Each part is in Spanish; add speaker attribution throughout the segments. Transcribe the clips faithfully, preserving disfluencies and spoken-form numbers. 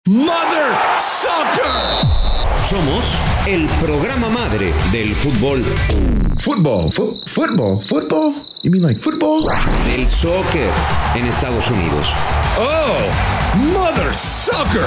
Speaker 1: Mother Soccer.
Speaker 2: Somos el programa madre del fútbol.
Speaker 3: Fútbol, fu- fútbol, fútbol. You mean like football?
Speaker 2: Del soccer en Estados Unidos.
Speaker 1: Oh, Mother Soccer.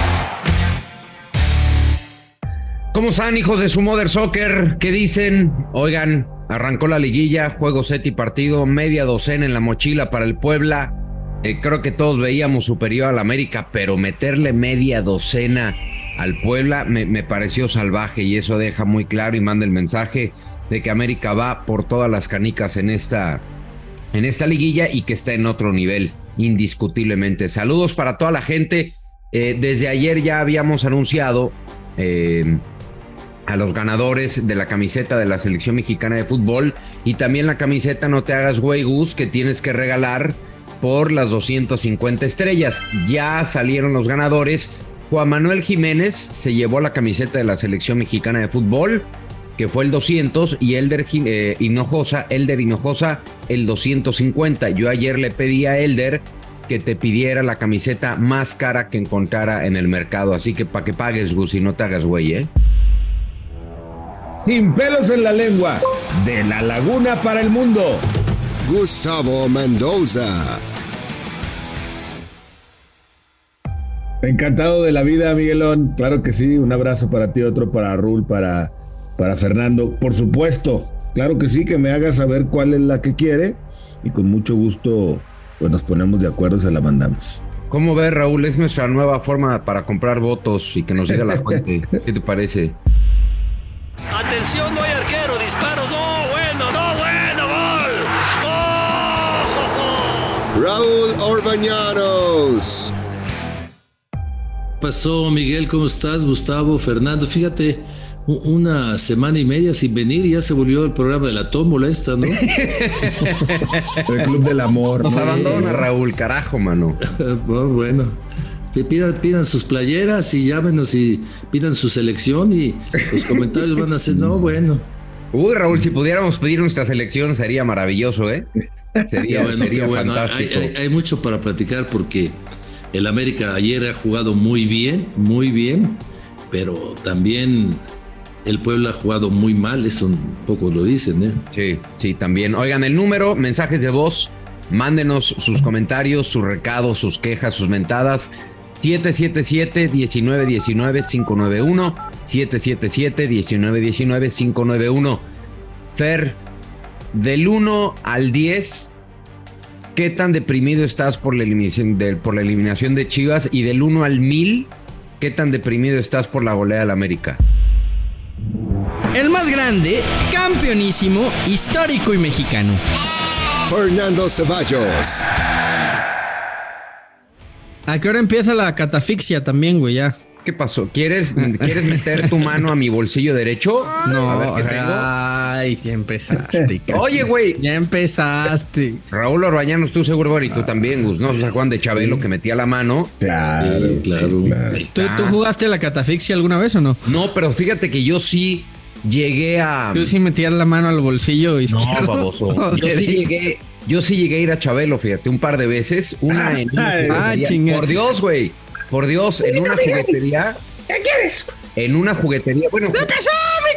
Speaker 2: ¿Cómo están, hijos de su Mother Soccer? ¿Qué dicen? Oigan, arrancó la liguilla, juego, set y partido, media docena en la mochila para el Puebla. Eh, creo que todos veíamos superior al América, pero meterle media docena al Puebla me, me pareció salvaje, y eso deja muy claro y manda el mensaje de que América va por todas las canicas en esta, en esta liguilla y que está en otro nivel, indiscutiblemente. Saludos para toda la gente. Eh, desde ayer ya habíamos anunciado eh, a los ganadores de la camiseta de la selección mexicana de fútbol, y también la camiseta No Te Hagas Güey, Gus, que tienes que regalar por las doscientas cincuenta estrellas. Ya salieron los ganadores. Juan Manuel Jiménez se llevó la camiseta de la selección mexicana de fútbol, que fue el doscientos, y Elder eh, Hinojosa, Elder Hinojosa el doscientos cincuenta. Yo ayer le pedí a Elder que te pidiera la camiseta más cara que encontrara en el mercado, así que para que pagues, Gus, y no te hagas güey, ¿eh?
Speaker 4: Sin pelos en la lengua, de la laguna para el mundo,
Speaker 3: Gustavo Mendoza.
Speaker 4: Encantado de la vida, Miguelón. Claro que sí, un abrazo para ti, otro para Raúl, para, para Fernando. Por supuesto, claro que sí, que me hagas saber cuál es la que quiere, y con mucho gusto pues nos ponemos de acuerdo y se la mandamos.
Speaker 2: ¿Cómo ves, Raúl? Es nuestra nueva forma para comprar votos y que nos diga la fuente. ¿Qué te parece?
Speaker 5: Atención, no hay arquero, disparo, no, bueno, no, bueno, gol. ¡Oh!
Speaker 3: Raúl Orbañanos.
Speaker 6: Pasó, Miguel, ¿cómo estás? Gustavo, Fernando, fíjate, una semana y media sin venir y ya se volvió el programa de la tómbola esta, ¿no?
Speaker 4: El Club del Amor.
Speaker 2: Nos
Speaker 4: ¿no?
Speaker 2: abandona, Raúl, carajo, mano.
Speaker 6: Oh, bueno, pidan, pidan sus playeras y llámenos y pidan su selección, y los comentarios van a ser, no, bueno.
Speaker 2: Uy, Raúl, si pudiéramos pedir nuestra selección sería maravilloso, ¿eh? Sería,
Speaker 6: bueno,
Speaker 2: sería
Speaker 6: bueno.
Speaker 2: fantástico.
Speaker 6: Hay, hay, hay mucho para platicar, porque el América ayer ha jugado muy bien, muy bien, pero también el Puebla ha jugado muy mal, eso pocos lo dicen, ¿eh?
Speaker 2: Sí, sí, también. Oigan, el número, mensajes de voz, mándenos sus comentarios, sus recados, sus quejas, sus mentadas. siete siete siete, uno nueve uno nueve, cinco nueve uno, siete siete siete, uno nueve uno nueve, cinco nueve uno. Fer, del uno al diez, ¿qué tan deprimido estás por la eliminación de, por la eliminación de Chivas? Y del uno al mil, ¿qué tan deprimido estás por la goleada del América?
Speaker 7: El más grande, campeonísimo, histórico y mexicano.
Speaker 3: Fernando Ceballos.
Speaker 7: ¿A qué hora empieza la catafixia también, güey? Ya.
Speaker 2: ¿Qué pasó? ¿Quieres, ¿Quieres meter tu mano a mi bolsillo derecho?
Speaker 7: No,
Speaker 2: A ver qué tengo.
Speaker 7: ay, ya empezaste.
Speaker 2: Oye, güey.
Speaker 7: Ya empezaste.
Speaker 2: Raúl Orbañanos, tú seguro, güey, y tú también, Gus, ¿no? ¿Se acuerdan de Chabelo que metía la mano?
Speaker 4: Claro,
Speaker 6: Sí, claro.
Speaker 4: claro.
Speaker 2: Ahí
Speaker 7: ¿Tú,
Speaker 2: está.
Speaker 7: ¿Tú jugaste la catafixia alguna vez o no?
Speaker 2: No, pero fíjate que yo sí llegué a...
Speaker 7: Tú sí metías la mano al bolsillo
Speaker 2: No,
Speaker 7: izquierdo.
Speaker 2: baboso. Yo sí llegué, yo sí llegué a ir a Chabelo, fíjate, un par de veces. Una en una
Speaker 4: Ay,
Speaker 2: juguetería.
Speaker 7: chinga.
Speaker 2: Por Dios, güey. Por Dios, en una juguetería. ¿Qué quieres? En una juguetería. Bueno,
Speaker 7: ¡Empezó, mi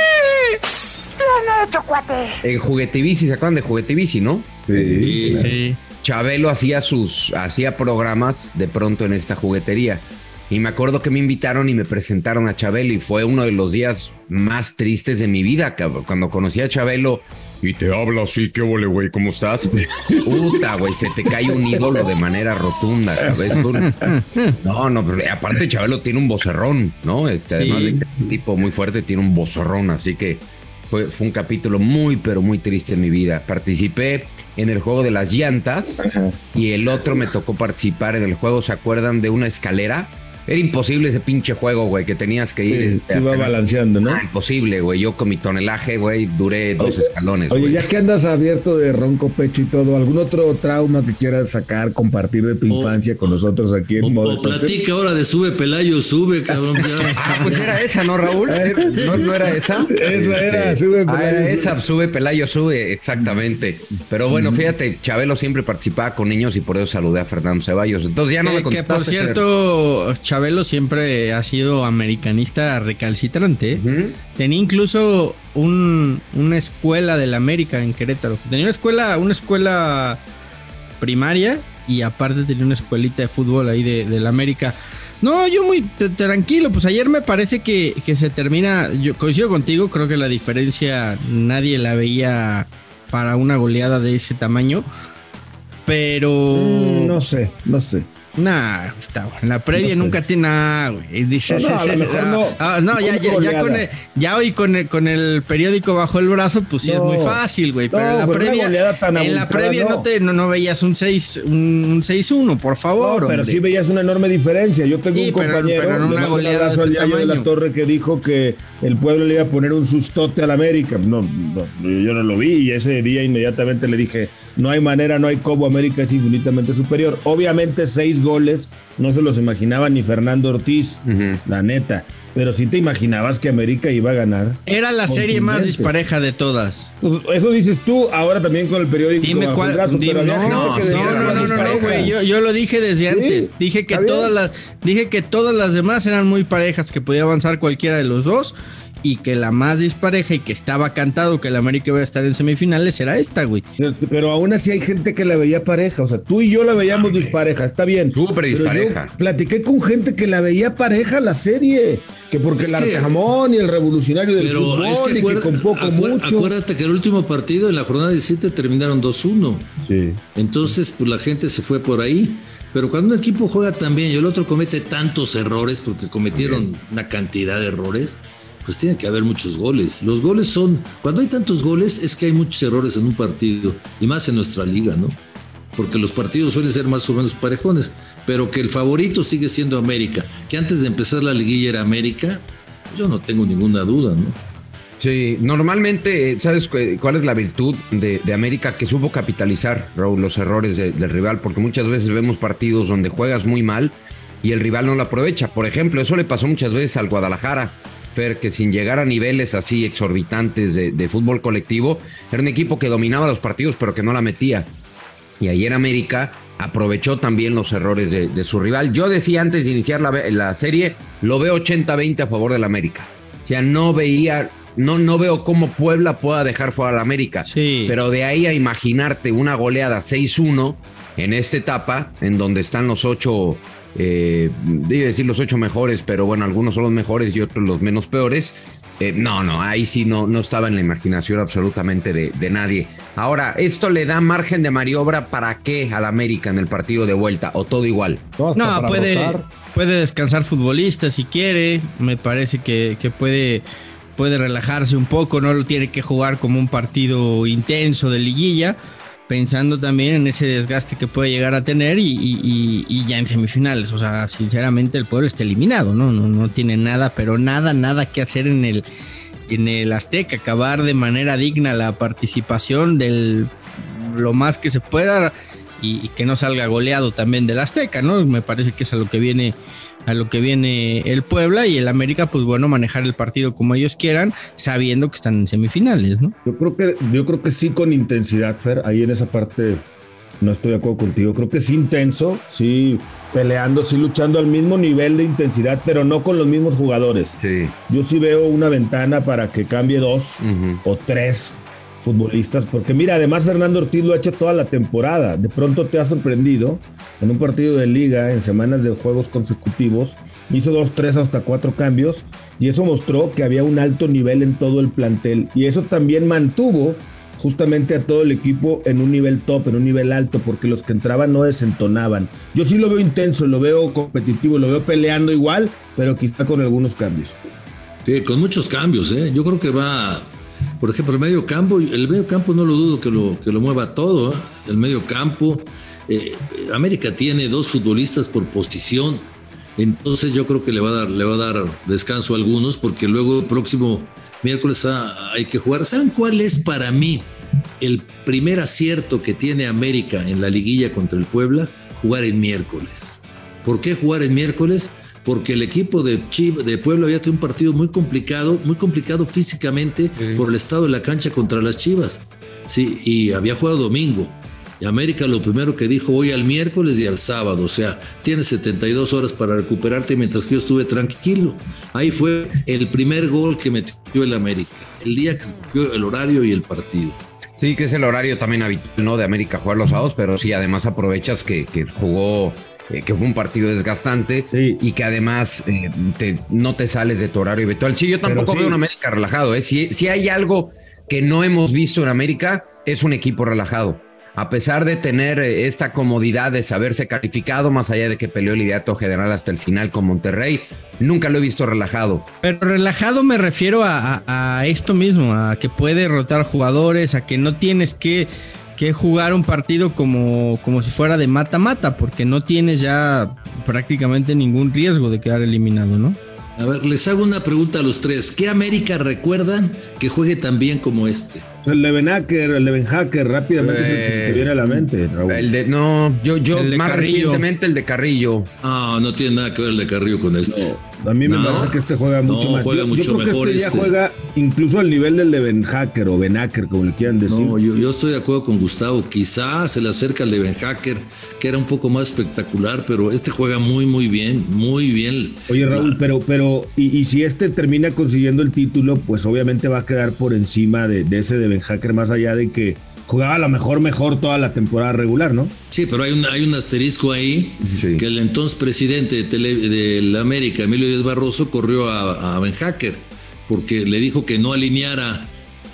Speaker 7: cuate!
Speaker 2: en Juguetivici, ¿se acuerdan de Juguetivici, no?
Speaker 4: Sí.
Speaker 7: Sí.
Speaker 2: Chabelo hacía sus, hacía programas de pronto en esta juguetería. Y me acuerdo que me invitaron y me presentaron a Chabelo, y fue uno de los días más tristes de mi vida, cabrón. Cuando conocí a Chabelo y te habla así, ¿qué ole, güey? ¿Cómo estás? Puta, güey, se te cae un ídolo de manera rotunda, ¿sabes? No, no, pero aparte Chabelo tiene un vocerrón, ¿no? Este,
Speaker 7: Sí.
Speaker 2: además de que es un tipo muy fuerte, tiene un vocerrón, así que fue, fue un capítulo muy, pero muy triste en mi vida. Participé en el juego de las llantas. Ajá. Y el otro me tocó participar en el juego, ¿se acuerdan de una escalera? Era imposible ese pinche juego, güey, que tenías que ir...
Speaker 4: Sí,
Speaker 2: este,
Speaker 4: iba
Speaker 2: hasta
Speaker 4: balanceando, ¿no?
Speaker 2: Ah, imposible, güey. Yo con mi tonelaje, güey, duré dos
Speaker 4: Oye,
Speaker 2: escalones.
Speaker 4: Oye,
Speaker 2: güey.
Speaker 4: ya que andas abierto de ronco pecho y todo, ¿algún otro trauma que quieras sacar, compartir de tu
Speaker 6: O-
Speaker 4: infancia con nosotros aquí en
Speaker 6: O,
Speaker 4: Modo
Speaker 6: o
Speaker 4: Soccer?
Speaker 6: platica ahora de Sube Pelayo, sube, cabrón. Ya.
Speaker 2: Ah, pues era esa, ¿no, Raúl? ¿No, no era esa?
Speaker 4: Esa era,
Speaker 2: Este,
Speaker 4: Sube
Speaker 2: ah,
Speaker 4: Pelayo,
Speaker 2: era
Speaker 4: sube.
Speaker 2: esa, Sube Pelayo, sube, exactamente. Pero bueno, fíjate, Chabelo siempre participaba con niños y por eso saludé a Fernando Ceballos. Entonces ya no
Speaker 7: que,
Speaker 2: me
Speaker 7: que por
Speaker 2: contestaste.
Speaker 7: cierto, Chabelo siempre ha sido americanista recalcitrante. ¿eh?
Speaker 2: Ujú.
Speaker 7: Tenía incluso un, una escuela del América en Querétaro. Tenía una escuela, una escuela primaria y aparte tenía una escuelita de fútbol ahí de, del América. No, yo muy t- tranquilo, pues ayer me parece que, que se termina, yo coincido contigo, creo que la diferencia nadie la veía para una goleada de ese tamaño, pero...
Speaker 4: Mm, no sé, no sé.
Speaker 7: Nah, Gustavo, en la previa
Speaker 4: No sé.
Speaker 7: nunca tiene nada, güey. Dices,
Speaker 4: No, no, a lo
Speaker 7: ese-
Speaker 4: mejor
Speaker 7: ah,
Speaker 4: no.
Speaker 7: ah, no, ya, ya, ya, con el, ya hoy con el, con el periódico bajo el brazo, pues sí
Speaker 4: No.
Speaker 7: es muy fácil, güey. Pero
Speaker 4: No,
Speaker 7: en la
Speaker 4: pero una
Speaker 7: previa,
Speaker 4: goleada tan
Speaker 7: en la
Speaker 4: abultada,
Speaker 7: previa no,
Speaker 4: no.
Speaker 7: te, no, no veías un seis, un, un seis uno, por favor.
Speaker 4: No, pero
Speaker 7: hombre.
Speaker 4: sí veías una enorme diferencia. Yo tengo
Speaker 7: Sí,
Speaker 4: un
Speaker 7: pero-
Speaker 4: compañero,
Speaker 7: pero en
Speaker 4: le
Speaker 7: una
Speaker 4: mando un
Speaker 7: goleada
Speaker 4: abrazo
Speaker 7: de
Speaker 4: al
Speaker 7: ese
Speaker 4: Yayo de la
Speaker 7: tamaño.
Speaker 4: Torre, que dijo que el pueblo le iba a poner un sustote al América. No, no, yo no lo vi y ese día inmediatamente le dije, no hay manera, no hay cómo, América es infinitamente superior. Obviamente seis goles no se los imaginaba ni Fernando Ortiz,
Speaker 2: Ujú.
Speaker 4: la neta. Pero sí te imaginabas que América iba a ganar.
Speaker 7: Era la serie más
Speaker 4: Contundente.
Speaker 7: dispareja de todas.
Speaker 4: Pues eso dices tú, ahora también con el periódico.
Speaker 7: Dime
Speaker 4: bajo
Speaker 7: cuál.
Speaker 4: el brazo,
Speaker 7: di-
Speaker 4: pero había
Speaker 7: no,
Speaker 4: gente
Speaker 7: no,
Speaker 4: que
Speaker 7: no,
Speaker 4: decía,
Speaker 7: no,
Speaker 4: "Era
Speaker 7: no,
Speaker 4: más
Speaker 7: no, no,
Speaker 4: dispareja".
Speaker 7: güey. Yo, yo lo dije desde
Speaker 4: Sí,
Speaker 7: antes. Dije que
Speaker 4: está
Speaker 7: todas
Speaker 4: bien.
Speaker 7: las, dije que todas las demás eran muy parejas, que podía avanzar cualquiera de los dos. Y que la más dispareja y que estaba cantado que el América iba a estar en semifinales era esta, güey.
Speaker 4: Pero, pero aún así hay gente que la veía pareja, o sea, tú y yo la veíamos dispareja, está bien.
Speaker 2: Súper
Speaker 4: Pero
Speaker 2: dispareja.
Speaker 4: yo platiqué con gente que la veía pareja la serie, que porque
Speaker 6: Es
Speaker 4: el
Speaker 6: que-
Speaker 4: Arcamón y el revolucionario del
Speaker 6: Pero
Speaker 4: fútbol
Speaker 6: es que
Speaker 4: y que
Speaker 6: acuerda-
Speaker 4: con poco
Speaker 6: acuer-
Speaker 4: mucho.
Speaker 6: acuérdate que el último partido en la jornada diecisiete terminaron dos uno.
Speaker 4: Sí.
Speaker 6: Entonces, pues la gente se fue por ahí. Pero cuando un equipo juega tan bien y el otro comete tantos errores, porque cometieron una cantidad de errores, pues tiene que haber muchos goles. Los goles son, cuando hay tantos goles es que hay muchos errores en un partido, y más en nuestra liga, ¿no? Porque los partidos suelen ser más o menos parejones, pero que el favorito sigue siendo América, que antes de empezar la liguilla era América, yo no tengo ninguna duda, ¿no?
Speaker 2: Sí, normalmente, ¿sabes cu- cuál es la virtud de, de América? Que supo capitalizar, Raúl, los errores de- del rival, porque muchas veces vemos partidos donde juegas muy mal y el rival no lo aprovecha. Por ejemplo, eso le pasó muchas veces al Guadalajara, Fer, que sin llegar a niveles así exorbitantes de, de fútbol colectivo, era un equipo que dominaba los partidos, pero que no la metía. Y ayer América aprovechó también los errores de, de su rival. Yo decía antes de iniciar la, la serie, lo veo ochenta veinte a favor del América. O sea, no veía... No, no veo cómo Puebla pueda dejar fuera al América.
Speaker 7: Sí.
Speaker 2: Pero de ahí a imaginarte una goleada seis uno en esta etapa, en donde están los ocho, eh, debo decir los ocho mejores, pero bueno, algunos son los mejores y otros los menos peores. Eh, no, no, ahí sí no, no estaba en la imaginación absolutamente de, de nadie. Ahora, ¿esto le da margen de maniobra para qué al América en el partido de vuelta? ¿O todo igual?
Speaker 4: hasta
Speaker 7: No,
Speaker 4: para
Speaker 7: puede,
Speaker 4: rotar.
Speaker 7: puede descansar futbolistas si quiere. Me parece que, que puede, puede relajarse un poco. No lo tiene que jugar como un partido intenso de liguilla, pensando también en ese desgaste que puede llegar a tener y, y, y, y ya en semifinales. O sea, sinceramente el pueblo está eliminado, ¿no? No, no tiene nada, pero nada, nada que hacer en el, en el Azteca. Acabar de manera digna la participación del lo más que se pueda y, y que no salga goleado también del Azteca, ¿no? Me parece que es a lo que viene a lo que viene el Puebla, y el América, pues bueno, manejar el partido como ellos quieran, sabiendo que están en semifinales, ¿no?
Speaker 4: Yo creo que, yo creo que sí con intensidad, Fer, ahí en esa parte no estoy de acuerdo contigo. Creo que sí intenso, sí peleando, sí luchando al mismo nivel de intensidad, pero no con los mismos jugadores.
Speaker 2: Sí.
Speaker 4: Yo sí veo una ventana para que cambie dos
Speaker 2: Uh-huh.
Speaker 4: o tres futbolistas, porque mira, además Fernando Ortiz lo ha hecho toda la temporada. De pronto te ha sorprendido en un partido de liga, en semanas de juegos consecutivos, hizo dos, tres, hasta cuatro cambios, y eso mostró que había un alto nivel en todo el plantel, y eso también mantuvo justamente a todo el equipo en un nivel top, en un nivel alto, porque los que entraban no desentonaban. Yo sí lo veo intenso, lo veo competitivo, lo veo peleando igual, pero quizá con algunos cambios.
Speaker 6: Sí, con muchos cambios, ¿eh? Yo creo que va, por ejemplo, el medio campo, el medio campo no lo dudo que lo, que lo mueva todo, ¿eh? El medio campo, eh, América tiene dos futbolistas por posición, entonces yo creo que le va a dar, le va a dar descanso a algunos, porque luego el próximo miércoles ha, hay que jugar. ¿Saben cuál es para mí el primer acierto que tiene América en la liguilla contra el Puebla? Jugar en miércoles. ¿Por qué jugar en miércoles? Porque el equipo de, Chiv- de Puebla había tenido un partido muy complicado, muy complicado físicamente, sí, por el estado de la cancha contra las Chivas. Sí, y había jugado domingo. Y América lo primero que dijo hoy al miércoles y al sábado, o sea, tienes setenta y dos horas para recuperarte mientras que yo estuve tranquilo. Ahí fue el primer gol que metió el América, el día que escogió el horario y el partido.
Speaker 2: Sí, que es el horario también habitual, ¿no? De América jugar los sábados, pero sí, además aprovechas que, que jugó, eh, que fue un partido desgastante sí. Y que además eh, te, no te sales de tu horario habitual. Sí, yo tampoco sí. veo un América relajado, ¿eh? Si, si hay algo que no hemos visto en América, es un equipo relajado. A pesar de tener esta comodidad de saberse calificado, más allá de que peleó el liderato general hasta el final con Monterrey, nunca lo he visto relajado.
Speaker 7: Pero relajado me refiero a, a, a esto mismo, a que puede rotar jugadores, a que no tienes que, que jugar un partido como, como si fuera de mata-mata, porque no tienes ya prácticamente ningún riesgo de quedar eliminado, ¿no?
Speaker 6: A ver, les hago una pregunta a los tres. ¿Qué América recuerdan que juegue tan bien como este?
Speaker 4: El de Benacker, el de Benhacker, rápidamente eh, es el que se te viene a la mente, Raúl.
Speaker 2: El de, no, yo, yo más Carrillo. recientemente el de Carrillo.
Speaker 6: Ah, no tiene nada que ver el de Carrillo con este.
Speaker 4: No, a mí me no. parece que este juega mucho
Speaker 6: no,
Speaker 4: más.
Speaker 6: Juega
Speaker 4: yo,
Speaker 6: mucho
Speaker 4: yo creo
Speaker 6: mejor
Speaker 4: que este,
Speaker 6: este
Speaker 4: ya juega incluso al nivel del de Benhacker o Benacker, como le quieran decir.
Speaker 6: No, yo, yo estoy de acuerdo con Gustavo. Quizás se le acerca al de Benhacker, que era un poco más espectacular, pero este juega muy, muy bien, muy bien.
Speaker 4: Oye, Raúl, La... pero, pero y, y si este termina consiguiendo el título, pues obviamente va a quedar por encima de, de ese de Benhacker, más allá de que jugaba a lo mejor mejor toda la temporada regular, ¿no?
Speaker 6: Sí, pero hay un, hay un asterisco ahí, sí. Que el entonces presidente de, tele, de la América, Emilio Díaz Barroso, corrió a, a Benhacker porque le dijo que no alineara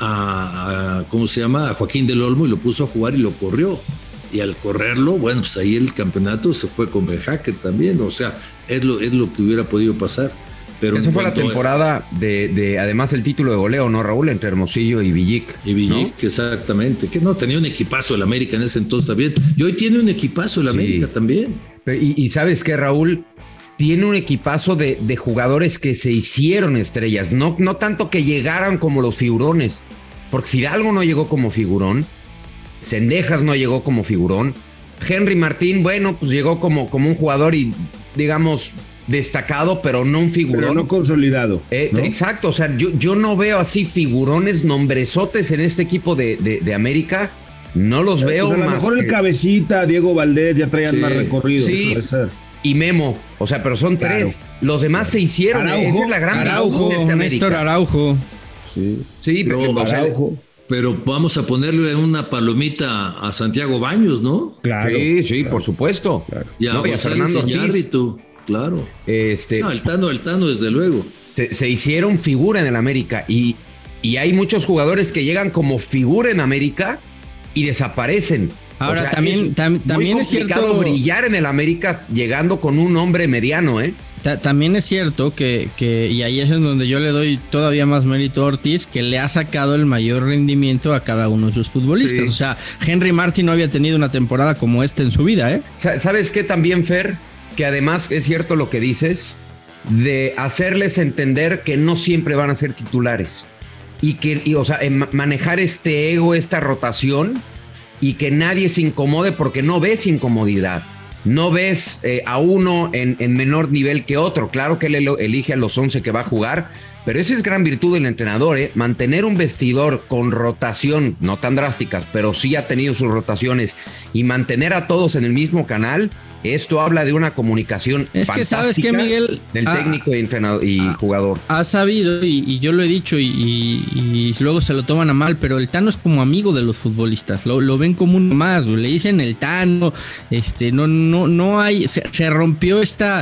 Speaker 6: a, a, ¿cómo se llama? A Joaquín del Olmo y lo puso a jugar y lo corrió. Y al correrlo, bueno, pues ahí el campeonato se fue con Benhacker también, o sea, es lo, es lo que hubiera podido pasar. Pero
Speaker 2: esa fue la temporada de, de, además, el título de goleo, ¿no, Raúl? Entre Hermosillo y Villic.
Speaker 6: Y Villic, ¿no? Exactamente. Que no, tenía un equipazo el América en ese entonces también. Y hoy tiene un equipazo el América sí. también.
Speaker 2: Y, y ¿sabes qué, Raúl? Tiene un equipazo de, de jugadores que se hicieron estrellas. No, no tanto que llegaran como los figurones. Porque Fidalgo no llegó como figurón. Cendejas no llegó como figurón. Henry Martín, bueno, pues llegó como, como un jugador y, digamos... destacado, pero no un figurón.
Speaker 4: Pero no consolidado.
Speaker 2: Eh,
Speaker 4: ¿no?
Speaker 2: Exacto, o sea, yo, yo no veo así figurones, nombresotes en este equipo de, de, de América. No los
Speaker 4: pero,
Speaker 2: veo
Speaker 4: pues a lo
Speaker 2: más.
Speaker 4: mejor
Speaker 2: que...
Speaker 4: el Cabecita, Diego Valdés ya traían sí, más recorrido.
Speaker 2: Sí, y Memo, o sea, pero son claro. tres. Los demás claro. se hicieron.
Speaker 7: Araujo,
Speaker 2: Esa es la gran
Speaker 7: Araujo, de este Néstor Araujo.
Speaker 2: Sí, sí pero,
Speaker 6: pero
Speaker 2: Araujo.
Speaker 6: Pero vamos a ponerle una palomita a Santiago Baños, ¿no?
Speaker 2: Claro. Sí, sí, claro. por supuesto. Claro.
Speaker 6: Y a, no, y a Fernando Iñárritu. Claro.
Speaker 2: Este,
Speaker 6: no, el Tano, el Tano, desde luego.
Speaker 2: Se, se hicieron figura en el América y, y hay muchos jugadores que llegan como figura en América y desaparecen.
Speaker 7: Ahora, o sea, también, es tam, también es cierto
Speaker 2: brillar en el América llegando con un hombre mediano, ¿eh?
Speaker 7: Ta, también es cierto que, que, y ahí es en donde yo le doy todavía más mérito a Ortiz, que le ha sacado el mayor rendimiento a cada uno de sus futbolistas. Sí. O sea, Henry Martin no había tenido una temporada como esta en su vida, ¿eh?
Speaker 2: ¿Sabes qué también, Fer? Que además es cierto lo que dices, de hacerles entender que no siempre van a ser titulares. Y que, y, o sea, manejar este ego, esta rotación, y que nadie se incomode porque no ves incomodidad. No ves eh, a uno en, en menor nivel que otro. Claro que él elige a los once que va a jugar, pero esa es gran virtud del entrenador, ¿eh? Mantener un vestidor con rotación, no tan drásticas, pero sí ha tenido sus rotaciones, y mantener a todos en el mismo canal. Esto habla de una comunicación
Speaker 7: es que sabes que Miguel
Speaker 2: del técnico y, entrenador y
Speaker 7: ha,
Speaker 2: jugador
Speaker 7: ha sabido y, y yo lo he dicho y, y, y luego se lo toman a mal, pero el Tano es como amigo de los futbolistas, lo, lo ven como uno más, le dicen el Tano, este no no no hay se, se rompió esta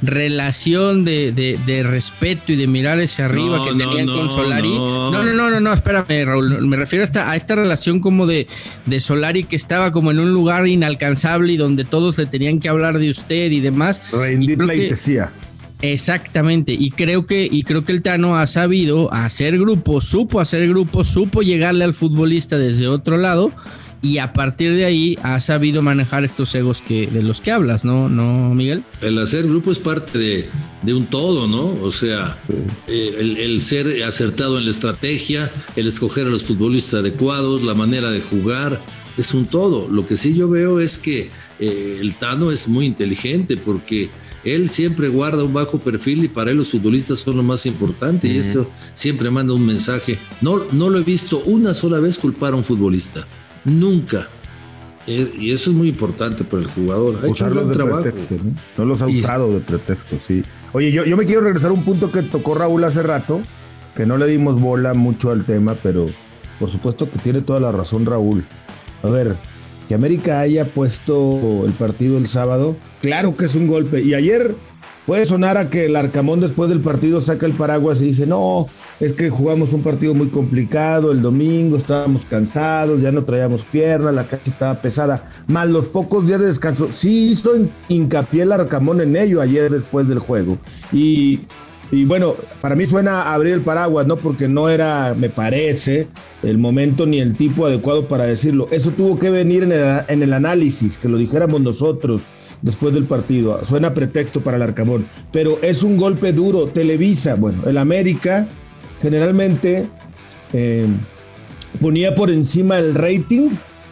Speaker 7: relación de, de, de respeto y de mirar hacia arriba no, que no, tenían no, con Solari. No. no, no, no, no, no, espérame, Raúl, me refiero a esta, a esta relación como de, de Solari que estaba como en un lugar inalcanzable y donde todos le tenían que hablar de usted y demás.
Speaker 4: Rendir pleitesía.
Speaker 7: Exactamente, y creo que y creo que el Tano ha sabido hacer grupo, supo hacer grupo, supo llegarle al futbolista desde otro lado. Y a partir de ahí ha sabido manejar estos egos que, de los que hablas, ¿no, no Miguel?
Speaker 6: El hacer grupo es parte de, de un todo, ¿no? O sea, eh, el, el ser acertado en la estrategia, el escoger a los futbolistas adecuados, la manera de jugar, es un todo. Lo que sí yo veo es que eh, el Tano es muy inteligente porque él siempre guarda un bajo perfil y para él los futbolistas son lo más importante, uh-huh. y eso siempre manda un mensaje. No, no lo he visto una sola vez culpar a un futbolista. Nunca. Y eso es muy importante para el jugador. Ha hecho un gran trabajo.
Speaker 4: Pretexto, ¿no? No los ha usado de pretexto, sí. Oye, yo, yo me quiero regresar a un punto que tocó Raúl hace rato, que no le dimos bola mucho al tema, pero por supuesto que tiene toda la razón Raúl. A ver, que América haya puesto el partido el sábado, claro que es un golpe. Y ayer puede sonar a que el Arcamón después del partido saca el paraguas y dice, no, es que jugamos un partido muy complicado el domingo, estábamos cansados, ya no traíamos piernas, la cancha estaba pesada, más los pocos días de descanso. Sí hizo hincapié el Arcamón en ello ayer después del juego. Y, y bueno, para mí suena a abrir el paraguas, ¿no? Porque no era, me parece, el momento ni el tipo adecuado para decirlo. Eso tuvo que venir en el, en el análisis, que lo dijéramos nosotros después del partido. Suena pretexto para el Arcamón, pero es un golpe duro. Televisa, bueno, el América generalmente eh, ponía por encima el rating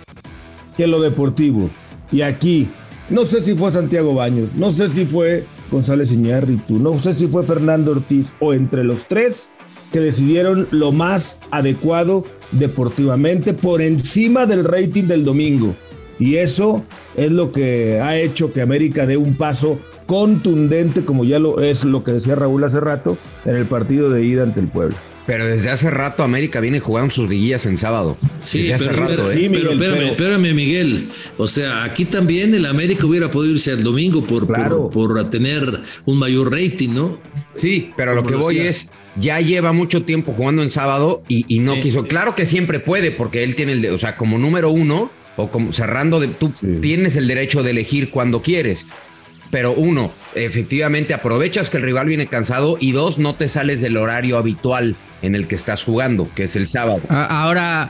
Speaker 4: que lo deportivo. Y aquí, no sé si fue Santiago Baños, no sé si fue González Iñárritu, no sé si fue Fernando Ortiz o entre los tres que decidieron lo más adecuado deportivamente por encima del rating del domingo. Y eso es lo que ha hecho que América dé un paso contundente, como ya lo es lo que decía Raúl hace rato, en el partido de ida ante el Puebla.
Speaker 2: Pero desde hace rato América viene jugando sus liguillas en sábado.
Speaker 6: Sí,
Speaker 2: desde
Speaker 6: pero,
Speaker 2: hace rato,
Speaker 6: pero,
Speaker 2: ¿eh?
Speaker 6: sí, Miguel, pero espérame,
Speaker 4: pero...
Speaker 6: espérame, Miguel. O sea, aquí también el América hubiera podido irse el domingo por, claro. por, por tener un mayor rating, ¿no?
Speaker 2: Sí, pero lo que voy decía. es, ya lleva mucho tiempo jugando en sábado y, y no sí. quiso. Claro que siempre puede, porque él tiene el, de, o sea, como número uno, o como cerrando, de, tú sí. tienes el derecho de elegir cuando quieres. Pero uno, efectivamente aprovechas que el rival viene cansado y dos, no te sales del horario habitual en el que estás jugando, que es el sábado.
Speaker 7: Ahora,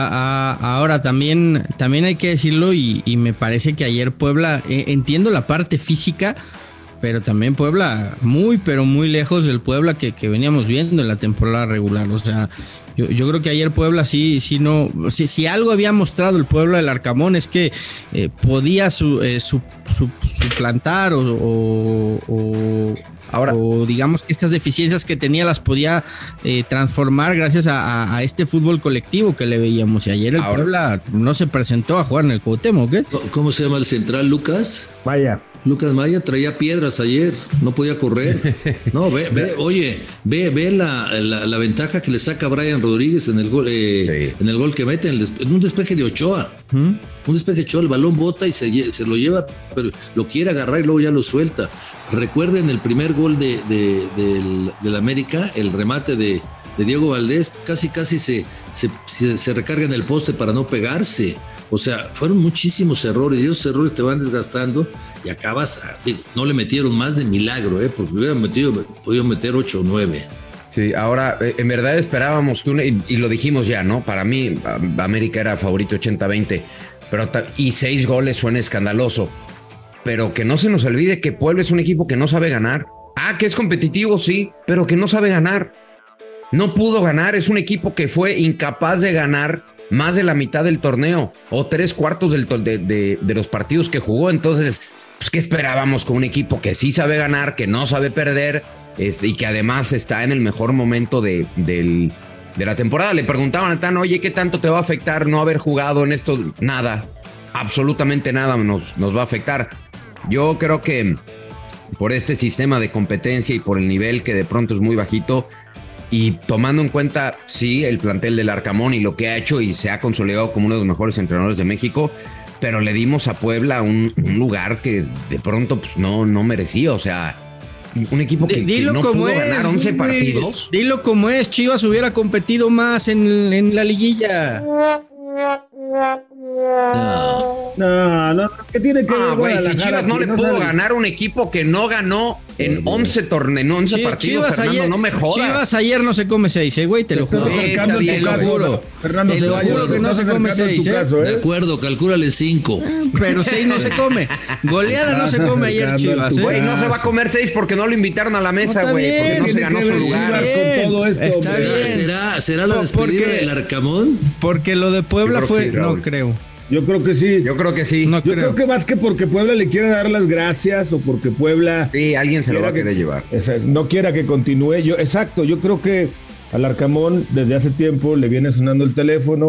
Speaker 7: a, a, ahora también, también hay que decirlo y, y me parece que ayer Puebla, eh, entiendo la parte física, pero también Puebla muy, pero muy lejos del Puebla que, que veníamos viendo en la temporada regular. O sea, yo, yo creo que ayer Puebla sí, sí no, si, si algo había mostrado el Puebla del Arcamón es que eh, podía su, eh, su, su, suplantar o, o, o Ahora, o digamos que estas deficiencias que tenía las podía eh, transformar gracias a, a, a este fútbol colectivo que le veíamos. Y ayer el ahora, Puebla no se presentó a jugar en el Cuauhtémoc, ¿qué?
Speaker 6: ¿Cómo se llama el central, Lucas?
Speaker 4: Vaya.
Speaker 6: Lucas Maya traía piedras ayer, no podía correr. No, ve, ve, oye, ve, ve la, la, la ventaja que le saca Brian Rodríguez en el gol, eh, sí. en el gol que mete, en, el, en un despeje de Ochoa. ¿Mm? Un despeje de Ochoa, el balón bota y se, se lo lleva, pero lo quiere agarrar y luego ya lo suelta. Recuerden el primer gol de, de, del, del América, el remate de, de Diego Valdés, casi casi se, se, se, se recarga en el poste para no pegarse. O sea, fueron muchísimos errores y esos errores te van desgastando y acabas, no le metieron más de milagro, ¿eh? Porque le hubieran metido, podido meter ocho o nueve.
Speaker 2: Sí, ahora, en verdad esperábamos que, una, y, y lo dijimos ya, ¿no? Para mí, América era favorito ochenta veinte, pero y seis goles suena escandaloso. Pero que no se nos olvide que Puebla es un equipo que no sabe ganar. Ah, que es competitivo, sí, pero que no sabe ganar. No pudo ganar, es un equipo que fue incapaz de ganar más de la mitad del torneo o tres cuartos del to- de, de, de los partidos que jugó. Entonces, pues, ¿qué esperábamos con un equipo que sí sabe ganar, que no sabe perder es, y que además está en el mejor momento de, del, de la temporada? Le preguntaban a Tan, oye, ¿qué tanto te va a afectar no haber jugado en esto? Nada, absolutamente nada nos, nos va a afectar. Yo creo que por este sistema de competencia y por el nivel que de pronto es muy bajito, y tomando en cuenta, sí, el plantel del Arcamón y lo que ha hecho y se ha consolidado como uno de los mejores entrenadores de México, pero le dimos a Puebla un, un lugar que de pronto pues, no, no merecía. O sea, un equipo que, que no pudo es, ganar once partidos.
Speaker 7: Dilo como es, Chivas hubiera competido más en, en la liguilla.
Speaker 4: No, no, no, ¿qué tiene que ver?
Speaker 2: Ah, güey, si Chivas no le no pudo sabe. ganar un equipo que no ganó en once torneos, en once Ch- partidos,
Speaker 7: Chivas
Speaker 2: Fernando,
Speaker 7: ayer,
Speaker 2: no me jodas.
Speaker 7: Chivas ayer no se come seis, eh, güey, te lo juro.
Speaker 2: Sí, te lo juro.
Speaker 4: Fernando,
Speaker 7: te lo juro que no se come seis, eh.
Speaker 6: Caso, ¿eh? De acuerdo, calcúlale cinco.
Speaker 7: Pero seis no se come. Goleada no se come ayer Chivas, eh.
Speaker 2: Güey, no se va a comer seis porque no lo invitaron a la mesa, güey, no, porque no se ganó su lugar.
Speaker 4: Con todo esto,
Speaker 7: está bien.
Speaker 6: ¿Será, ¿Será la despedida del Arcamón?
Speaker 7: Porque lo de Puebla fue,
Speaker 2: sí,
Speaker 7: no creo.
Speaker 4: Yo creo que sí.
Speaker 2: Yo creo que sí.
Speaker 7: No
Speaker 4: Yo
Speaker 7: creo.
Speaker 4: creo que más que porque Puebla le quiera dar las gracias o porque Puebla...
Speaker 2: Sí, alguien se lo va a querer
Speaker 4: que,
Speaker 2: llevar.
Speaker 4: Esa es, no quiera que continúe. Yo, exacto, yo creo que al Arcamón desde hace tiempo le viene sonando el teléfono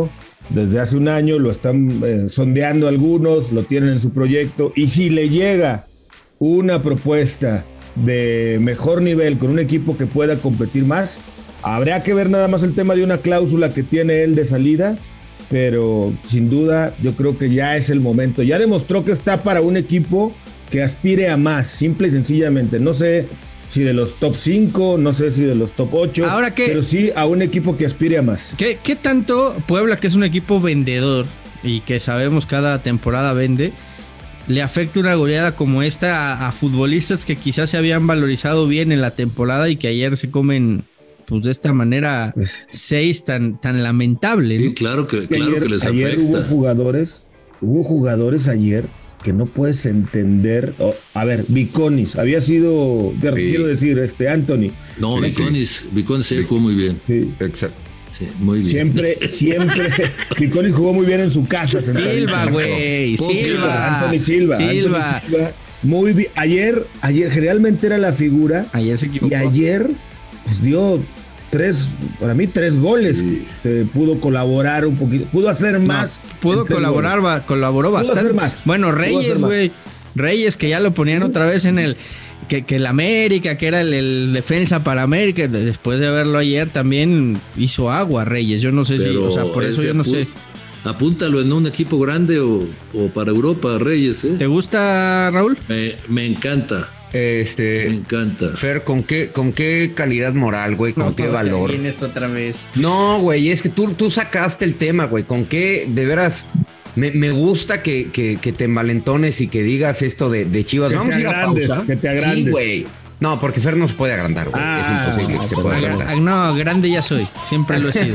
Speaker 4: desde hace un año, lo están eh, sondeando algunos, lo tienen en su proyecto, y si le llega una propuesta de mejor nivel con un equipo que pueda competir más, habría que ver nada más el tema de una cláusula que tiene él de salida, pero sin duda yo creo que ya es el momento. Ya demostró que está para un equipo que aspire a más, simple y sencillamente. No sé si de los top cinco, no sé si de los top ocho,
Speaker 7: Ahora que,
Speaker 4: pero sí a un equipo que aspire a más.
Speaker 7: ¿qué, ¿Qué tanto Puebla, que es un equipo vendedor y que sabemos cada temporada vende, le afecta una goleada como esta a, a futbolistas que quizás se habían valorizado bien en la temporada y que ayer se comen pues de esta manera seis tan, tan lamentable, ¿no?
Speaker 6: Sí, claro que, claro
Speaker 4: ayer,
Speaker 6: que les
Speaker 4: ayer
Speaker 6: afecta.
Speaker 4: hubo jugadores, hubo jugadores ayer que no puedes entender. Oh, a ver, Viconis, había sido, sí. quiero decir, este Anthony.
Speaker 6: No,
Speaker 4: sí.
Speaker 6: Viconis, Viconis sí jugó muy bien.
Speaker 4: Sí,
Speaker 2: exacto.
Speaker 6: Sí, muy bien.
Speaker 4: Siempre, siempre, Viconis jugó muy bien en su casa.
Speaker 7: Silva, güey, Silva.
Speaker 4: Anthony Silva.
Speaker 7: Silva.
Speaker 4: Anthony Silva. Muy bien. Ayer, ayer generalmente era la figura.
Speaker 7: Ayer se equivocó.
Speaker 4: Y ayer pues dio tres, para mí tres goles. Sí. Se pudo colaborar un poquito, pudo hacer más.
Speaker 7: No, pudo colaborar, va, colaboró
Speaker 4: pudo
Speaker 7: bastante.
Speaker 4: Hacer más.
Speaker 7: Bueno, Reyes, güey. Reyes, que ya lo ponían otra vez en el que, que el América, que era el, el defensa para América, después de verlo ayer también hizo agua Reyes. Yo no sé Pero si, o sea, por eso yo no sé.
Speaker 6: Apúntalo en un equipo grande o, o para Europa, Reyes, ¿eh?
Speaker 7: ¿Te gusta, Raúl?
Speaker 6: Me, me encanta.
Speaker 2: Este,
Speaker 6: me encanta.
Speaker 2: Fer, ¿con qué, con qué calidad moral, güey? ¿Con
Speaker 7: no,
Speaker 2: qué valor?
Speaker 7: Vienes otra vez.
Speaker 2: No, güey, es que tú, tú sacaste el tema, güey. ¿Con qué, de veras? Me, me gusta que, que, que te envalentones y que digas esto de, de Chivas.
Speaker 4: Que
Speaker 2: Vamos a ir a pausa.
Speaker 4: Que te agrandes.
Speaker 2: Sí, güey. No, porque Fer no se puede agrandar, güey. Ah, es imposible que se pueda agrandar.
Speaker 7: No, grande ya soy. Siempre lo he sido.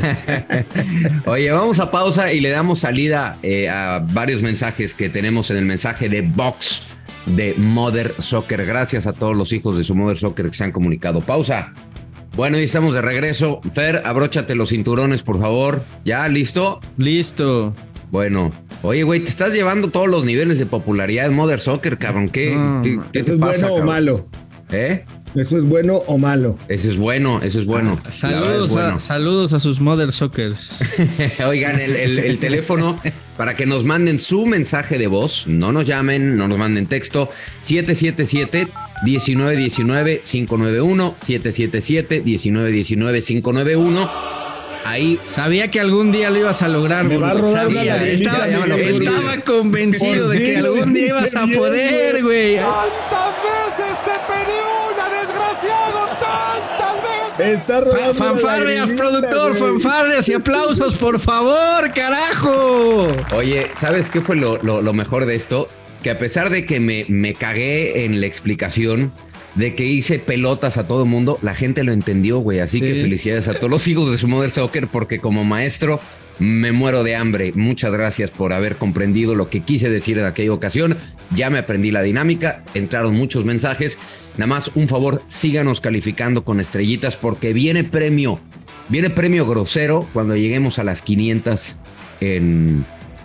Speaker 2: Oye, vamos a pausa y le damos salida eh, a varios mensajes que tenemos en el mensaje de Box de Mother Soccer. Gracias a todos los hijos de su Mother Soccer que se han comunicado. Pausa. Bueno, y estamos de regreso. Fer, abróchate los cinturones, por favor. ¿Ya? ¿Listo?
Speaker 7: Listo.
Speaker 2: Bueno. Oye, güey, te estás llevando todos los niveles de popularidad en Mother Soccer, cabrón. ¿Qué,
Speaker 7: no,
Speaker 2: ¿qué, qué
Speaker 4: ¿Eso
Speaker 2: te
Speaker 4: es
Speaker 2: pasa,
Speaker 4: bueno
Speaker 2: cabrón?
Speaker 4: o malo?
Speaker 2: ¿Eh?
Speaker 4: ¿Eso es bueno o malo?
Speaker 2: Eso es bueno, eso es bueno.
Speaker 7: Ah, saludos, es bueno. A, saludos a sus Mother Soccers.
Speaker 2: Oigan, el, el, el teléfono para que nos manden su mensaje de voz. No nos llamen, no nos manden texto. siete siete siete, uno nueve uno nueve, cinco nueve uno. siete siete siete, uno nueve uno nueve, cinco nueve uno. Ahí.
Speaker 7: Sabía que algún día lo ibas a lograr.
Speaker 4: Me va a rodar
Speaker 7: Sabía,
Speaker 4: la
Speaker 7: estaba,
Speaker 4: ya, ya
Speaker 7: estaba convencido de que algún día ibas a poder, güey.
Speaker 8: ¿Cuántas veces te pedí una, desgraciado? ¡Tantas veces!
Speaker 4: Está rodando
Speaker 7: Fa fanfarrias, productor, güey. Fanfarrias y aplausos, por favor, carajo.
Speaker 2: Oye, ¿sabes qué fue lo, lo, lo mejor de esto? Que a pesar de que me, me cagué en la explicación, de que hice pelotas a todo el mundo, la gente lo entendió, güey. Así sí. que felicidades a todos los hijos de su Mother Soccer, porque como maestro me muero de hambre. Muchas gracias por haber comprendido lo que quise decir en aquella ocasión. Ya me aprendí la dinámica, entraron muchos mensajes. Nada más un favor, síganos calificando con estrellitas, porque viene premio, viene premio grosero cuando lleguemos a las quinientas en,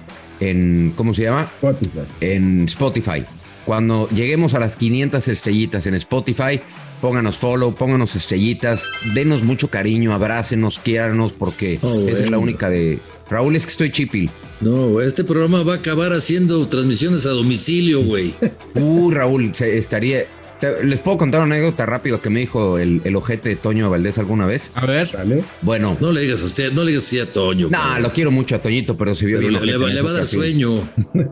Speaker 2: en ¿cómo se llama?
Speaker 4: Spotify.
Speaker 2: En Spotify. Cuando lleguemos a las quinientas estrellitas en Spotify, pónganos follow, pónganos estrellitas, denos mucho cariño, abrácenos, quiéranos, porque oh, esa bueno. es la única de... Raúl, es que estoy chipil.
Speaker 6: No, este programa va a acabar haciendo transmisiones a domicilio, güey.
Speaker 2: Uh, Raúl, se, estaría... Te, ¿Les puedo contar una anécdota rápido que me dijo el, el ojete de Toño Valdés alguna vez?
Speaker 7: A ver.
Speaker 4: ¿Vale?
Speaker 2: Bueno.
Speaker 6: No le digas a usted, no le digas así a Toño.
Speaker 2: No, nah, lo quiero mucho a Toñito, pero se vio
Speaker 6: pero
Speaker 2: bien.
Speaker 6: Le, le, le va a dar sueño.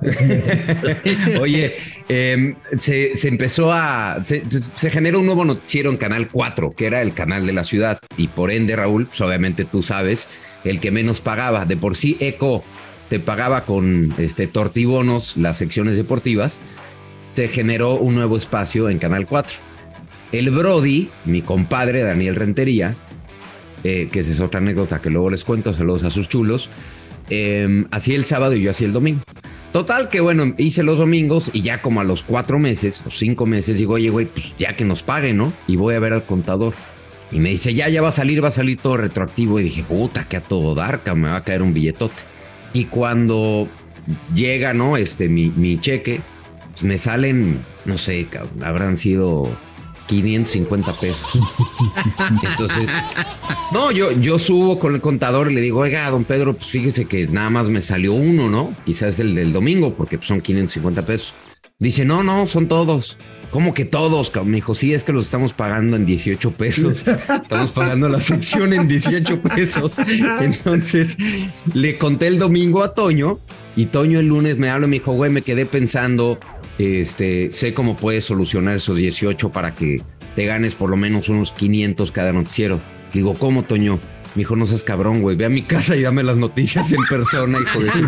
Speaker 2: Oye, eh, se, se empezó a... Se, se generó un nuevo noticiero en Canal cuatro, que era el canal de la ciudad. Y por ende, Raúl, pues obviamente tú sabes, el que menos pagaba. De por sí, Eco te pagaba con este tortibonos las secciones deportivas. Se generó un nuevo espacio en Canal cuatro. El Brody, mi compadre Daniel Rentería, eh, que esa es otra anécdota que luego les cuento, saludos a sus chulos, eh, hacía el sábado y yo hacía el domingo. Total que bueno, hice los domingos y ya como a los cuatro meses o cinco meses digo, oye güey, pues ya que nos paguen, ¿no? Y voy a ver al contador. Y me dice, ya, ya va a salir, va a salir todo retroactivo. Y dije, puta, que a todo dar, me va a caer un billetote. Y cuando llega, ¿no? Este, mi, mi cheque, me salen, no sé, habrán sido quinientos cincuenta pesos. Entonces, no, yo, yo subo con el contador y le digo, oiga, don Pedro, pues fíjese que nada más me salió uno, ¿no? Quizás el del domingo, porque pues, son quinientos cincuenta pesos. Dice, no, no, son todos. ¿Cómo que todos? Me dijo, sí, es que los estamos pagando en dieciocho pesos. Estamos pagando la sección en dieciocho pesos. Entonces, le conté el domingo a Toño y Toño el lunes me habla y me dijo, güey, me quedé pensando, este, sé cómo puedes solucionar esos dieciocho para que te ganes por lo menos unos quinientos cada noticiero. Digo, ¿cómo, Toño? Me dijo, no seas cabrón, güey, ve a mi casa y dame las noticias en persona, hijo de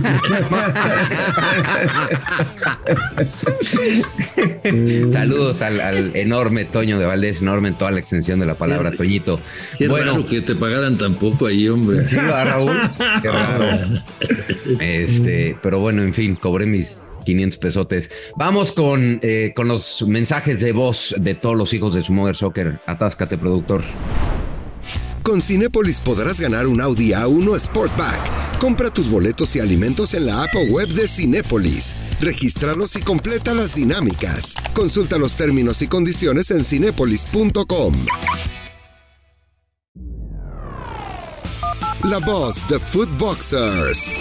Speaker 2: su... Saludos al, al enorme Toño de Valdés, enorme en toda la extensión de la palabra, Toñito.
Speaker 6: Qué bueno, raro que te pagaran tan poco ahí, hombre.
Speaker 2: Sí, ¿verdad, Raúl? Qué raro. Este, pero bueno, en fin, cobré mis quinientos pesotes. Vamos con, eh, con los mensajes de voz de todos los hijos de su Mother Soccer. Atáscate, productor.
Speaker 9: Con Cinépolis podrás ganar un Audi A uno Sportback. Compra tus boletos y alimentos en la app o web de Cinépolis. Regístralos y completa las dinámicas. Consulta los términos y condiciones en cinépolis punto com. La voz de Footboxers.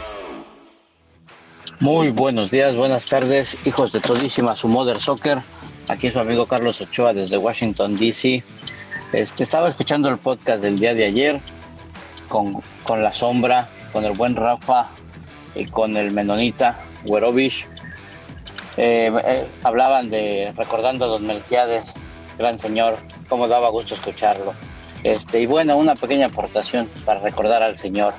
Speaker 10: Muy buenos días, buenas tardes, hijos de todísima su Mother Soccer. Aquí su amigo Carlos Ochoa desde Washington, D C Este, estaba escuchando el podcast del día de ayer con, con La Sombra, con el buen Rafa y con el menonita Werovich. Eh, eh, hablaban de, recordando a Don Melquiades, gran señor, cómo daba gusto escucharlo. Este, y bueno, una pequeña aportación para recordar al señor.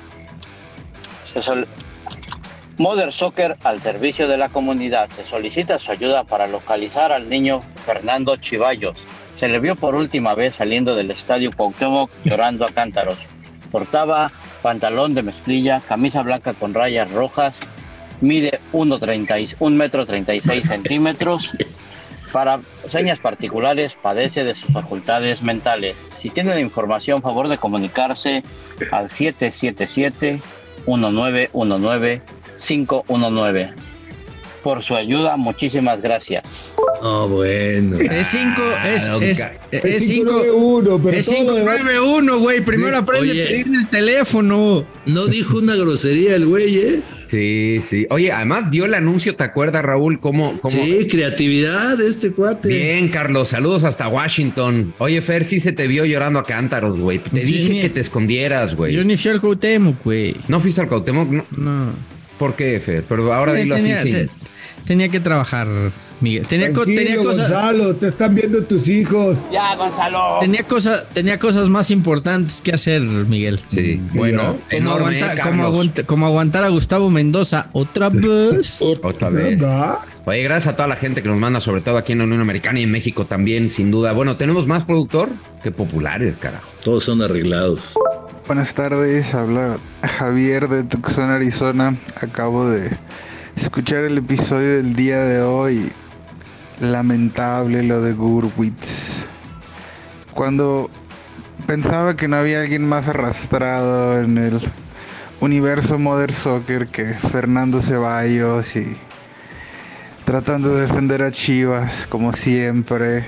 Speaker 10: Se sol- Mother Soccer al servicio de la comunidad. Se solicita su ayuda para localizar al niño Fernando Chivallos. Se le vio por última vez saliendo del estadio Cuauhtémoc llorando a cántaros. Portaba pantalón de mezclilla, camisa blanca con rayas rojas, mide uno metro treinta y seis centímetros. Para señas particulares, padece de sus facultades mentales. Si tienen información, favor de comunicarse al siete siete siete, uno nueve uno nueve, cinco uno nueve. Por su ayuda, muchísimas gracias.
Speaker 6: Oh, bueno.
Speaker 7: Es cinco, es, es, es
Speaker 4: cinco nueve uno, pero
Speaker 7: es cinco nueve uno, güey. Primero aprende
Speaker 6: Oye,
Speaker 7: a pedir el teléfono.
Speaker 6: No dijo una grosería el güey, ¿eh?
Speaker 2: Sí, sí. Oye, además dio el anuncio, ¿te acuerdas, Raúl? ¿Cómo, cómo?
Speaker 6: Sí, creatividad de este cuate.
Speaker 2: Bien, Carlos, saludos hasta Washington. Oye, Fer, sí se te vio llorando a cántaros, güey. Te
Speaker 7: Yo
Speaker 2: dije
Speaker 7: ni-
Speaker 2: que te escondieras, güey.
Speaker 7: Yo ni fui al Cuauhtémoc, güey.
Speaker 2: ¿No fuiste al Cuauhtémoc? No.
Speaker 7: No.
Speaker 2: ¿Por qué, Fer? Pero ahora
Speaker 7: Eh,
Speaker 2: dilo
Speaker 7: tenía,
Speaker 2: así, sí.
Speaker 7: te- tenía que trabajar, Miguel. Tenía, co-
Speaker 4: Tranquilo,
Speaker 7: tenía cosas.
Speaker 4: Gonzalo, te están viendo tus hijos.
Speaker 5: Ya, Gonzalo.
Speaker 7: Tenía, cosa, tenía cosas más importantes que hacer, Miguel.
Speaker 2: Sí,
Speaker 7: Bueno,
Speaker 2: bueno,
Speaker 7: como,
Speaker 2: enorme,
Speaker 7: aguantar,
Speaker 2: eh,
Speaker 7: como,
Speaker 2: Carlos.
Speaker 7: aguanta- como aguantar a Gustavo Mendoza otra vez.
Speaker 2: Otra vez.
Speaker 4: ¿Verdad?
Speaker 2: Oye, gracias a toda la gente que nos manda, sobre todo aquí en la Unión Americana y en México también, sin duda. Bueno, tenemos más productor que populares, carajo.
Speaker 6: Todos son arreglados.
Speaker 11: Buenas tardes, habla Javier de Tucson, Arizona. Acabo de escuchar el episodio del día de hoy. Lamentable lo de Gurwitz. Cuando pensaba que no había alguien más arrastrado en el universo Mother Soccer que Fernando Ceballos y tratando de defender a Chivas como siempre,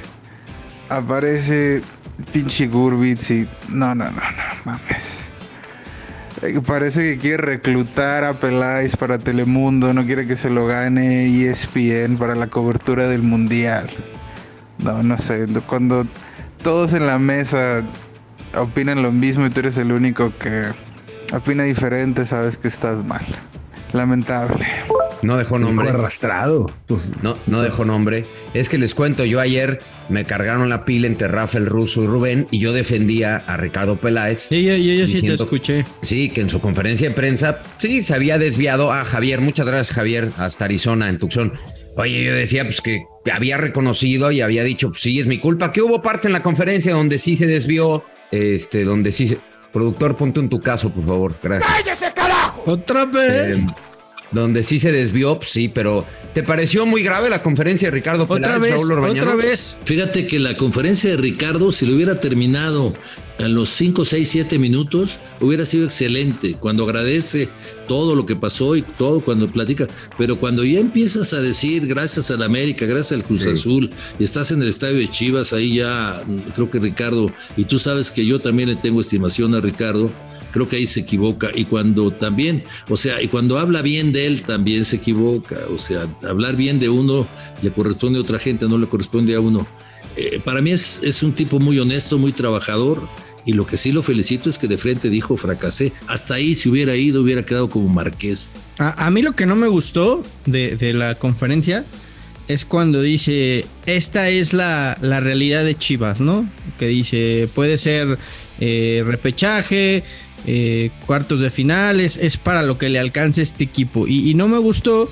Speaker 11: aparece pinche Gurwitz y no, no, no, no, mames. Eh, Parece que quiere reclutar a Peláez para Telemundo, no quiere que se lo gane E S P N para la cobertura del Mundial. No, no sé, cuando todos en la mesa opinan lo mismo y tú eres el único que opina diferente, sabes que estás mal. Lamentable.
Speaker 2: No dejó nombre.
Speaker 4: Arrastrado. Pues,
Speaker 2: No, no dejó nombre. Es que les cuento, yo ayer me cargaron la pila entre Rafa el Ruso y Rubén y yo defendía a Ricardo Peláez.
Speaker 7: Sí, yo, yo, yo sí te
Speaker 2: Diciendo-
Speaker 7: escuché.
Speaker 2: Sí, que en su conferencia de prensa, sí, se había desviado a Javier. Muchas gracias, Javier, hasta Arizona, en Tucson. Oye, yo decía pues que había reconocido y había dicho, pues sí, es mi culpa, que hubo partes en la conferencia donde sí se desvió, este, donde sí se... Productor, ponte en tu caso, por favor, gracias.
Speaker 8: ¡Cállese, carajo!
Speaker 7: ¿Otra vez?
Speaker 2: Eh, donde sí se desvió, pues sí, pero ¿te pareció muy grave la conferencia de Ricardo
Speaker 7: ¿Otra
Speaker 2: Peláez,
Speaker 7: vez?
Speaker 2: Raúl Orbañano?
Speaker 7: ¿Otra vez?
Speaker 6: Fíjate que la conferencia de Ricardo, si lo hubiera terminado en los cinco, seis, siete minutos hubiera sido excelente, cuando agradece todo lo que pasó y todo cuando platica, pero cuando ya empiezas a decir gracias al América, gracias al Cruz sí. Azul, y estás en el estadio de Chivas, ahí ya creo que Ricardo, y tú sabes que yo también le tengo estimación a Ricardo, creo que ahí se equivoca, y cuando también, o sea, y cuando habla bien de él también se equivoca, o sea, hablar bien de uno le corresponde a otra gente, no le corresponde a uno. Eh, para mí es, es un tipo muy honesto, muy trabajador, y lo que sí lo felicito es que de frente dijo fracasé. Hasta ahí si hubiera ido hubiera quedado como Marqués.
Speaker 7: A, a mí lo que no me gustó de, de la conferencia es cuando dice, esta es la, la realidad de Chivas, ¿no? Que dice, puede ser eh, repechaje, eh, cuartos de finales, es para lo que le alcance este equipo. Y, y no me gustó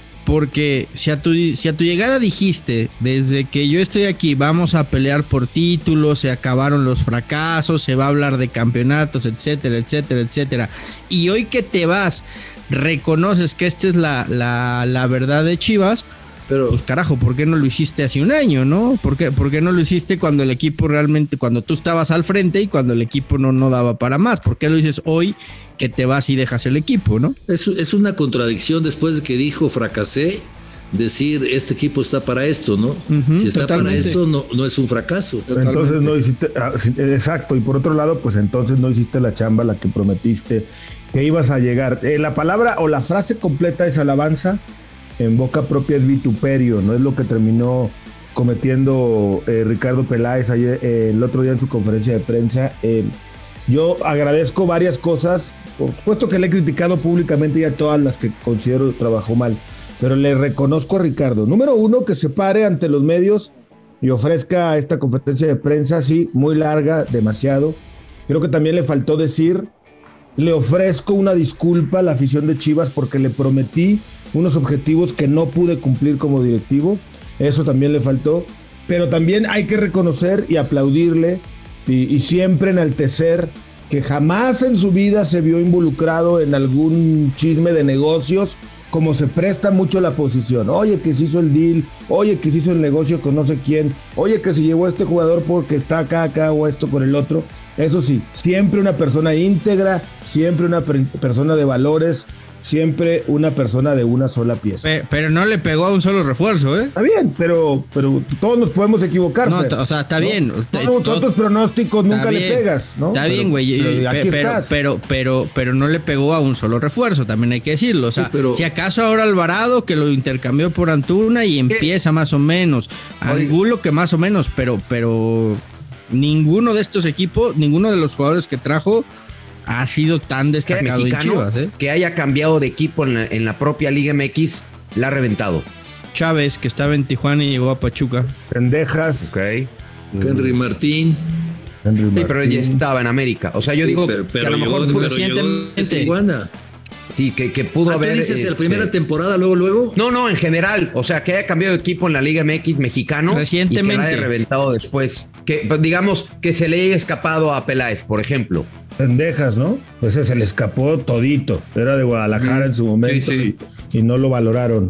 Speaker 7: porque si a, tu, si a tu llegada dijiste, desde que yo estoy aquí vamos a pelear por títulos, se acabaron los fracasos, se va a hablar de campeonatos, etcétera, etcétera, etcétera, y hoy que te vas reconoces que esta es la, la, la verdad de Chivas, pero pues carajo, ¿por qué no lo hiciste hace un año, no? ¿Por qué, por qué no lo hiciste cuando el equipo realmente, cuando tú estabas al frente y cuando el equipo no, no daba para más? ¿Por qué lo dices hoy que te vas y dejas el equipo, no?
Speaker 6: Es, es una contradicción después de que dijo fracasé, decir este equipo está para esto, ¿no? Uh-huh, si está totalmente. Para esto, no, no es un fracaso.
Speaker 4: Totalmente. Entonces no hiciste, exacto, y por otro lado, pues entonces no hiciste la chamba, la que prometiste que ibas a llegar. Eh, la palabra o la frase completa es alabanza, en boca propia es vituperio, no es lo que terminó cometiendo eh, Ricardo Peláez ayer, eh, el otro día en su conferencia de prensa. Eh, yo agradezco varias cosas, por supuesto que le he criticado públicamente y a todas las que considero trabajó mal, pero le reconozco a Ricardo, número uno, que se pare ante los medios y ofrezca esta conferencia de prensa, sí, muy larga, demasiado. Creo que también le faltó decir, le ofrezco una disculpa a la afición de Chivas porque le prometí unos objetivos que no pude cumplir como directivo, eso también le faltó, pero también hay que reconocer y aplaudirle y, y siempre enaltecer que jamás en su vida se vio involucrado en algún chisme de negocios, como se presta mucho la posición. Oye, que se hizo el deal, oye, que se hizo el negocio con no sé quién, oye, que se llevó a este jugador porque está acá, acá, o esto por el otro. Eso sí, siempre una persona íntegra, siempre una per- persona de valores, siempre una persona de una sola pieza.
Speaker 7: Pero, pero no le pegó a un solo refuerzo, ¿eh?
Speaker 4: Está bien, pero, pero todos nos podemos equivocar.
Speaker 7: No,
Speaker 4: Fer,
Speaker 7: o sea, está ¿no? bien.
Speaker 4: Todos todo, otros pronósticos nunca
Speaker 7: bien,
Speaker 4: le pegas, ¿no?
Speaker 7: Está
Speaker 4: pero,
Speaker 7: bien, güey.
Speaker 4: Pero, aquí
Speaker 7: pero,
Speaker 4: estás.
Speaker 7: Pero, pero, pero no le pegó a un solo refuerzo, también hay que decirlo. O sea, sí, pero, si acaso ahora Alvarado, que lo intercambió por Antuna y empieza ¿qué? Más o menos. Angulo que más o menos, pero, pero ninguno de estos equipos, ninguno de los jugadores que trajo ha sido tan destacado en Chivas, ¿eh?
Speaker 2: Que haya cambiado de equipo en la, en la propia Liga M X, la ha reventado.
Speaker 7: Chávez, que estaba en Tijuana y llegó a Pachuca.
Speaker 4: Pendejas.
Speaker 2: Ok.
Speaker 6: Henry Martín.
Speaker 2: Henry Martín. Sí, pero él ya estaba en América. O sea, yo sí, digo
Speaker 6: pero, pero
Speaker 2: que a lo
Speaker 6: llegó,
Speaker 2: mejor
Speaker 6: pero recientemente Tijuana.
Speaker 2: Sí, que, que pudo
Speaker 6: ¿Ah,
Speaker 2: haber.
Speaker 6: ¿Tú dices
Speaker 2: este...
Speaker 6: la primera temporada, luego, luego?
Speaker 2: No, no, en general. O sea, que haya cambiado de equipo en la Liga M X mexicano.
Speaker 7: Recientemente.
Speaker 2: Y que la haya reventado después. Que, digamos, que se le haya escapado a Peláez, por ejemplo.
Speaker 4: Pendejas, ¿no? Pues ese se le escapó todito. Era de Guadalajara mm, en su momento
Speaker 2: sí, sí.
Speaker 4: Y, y no lo valoraron.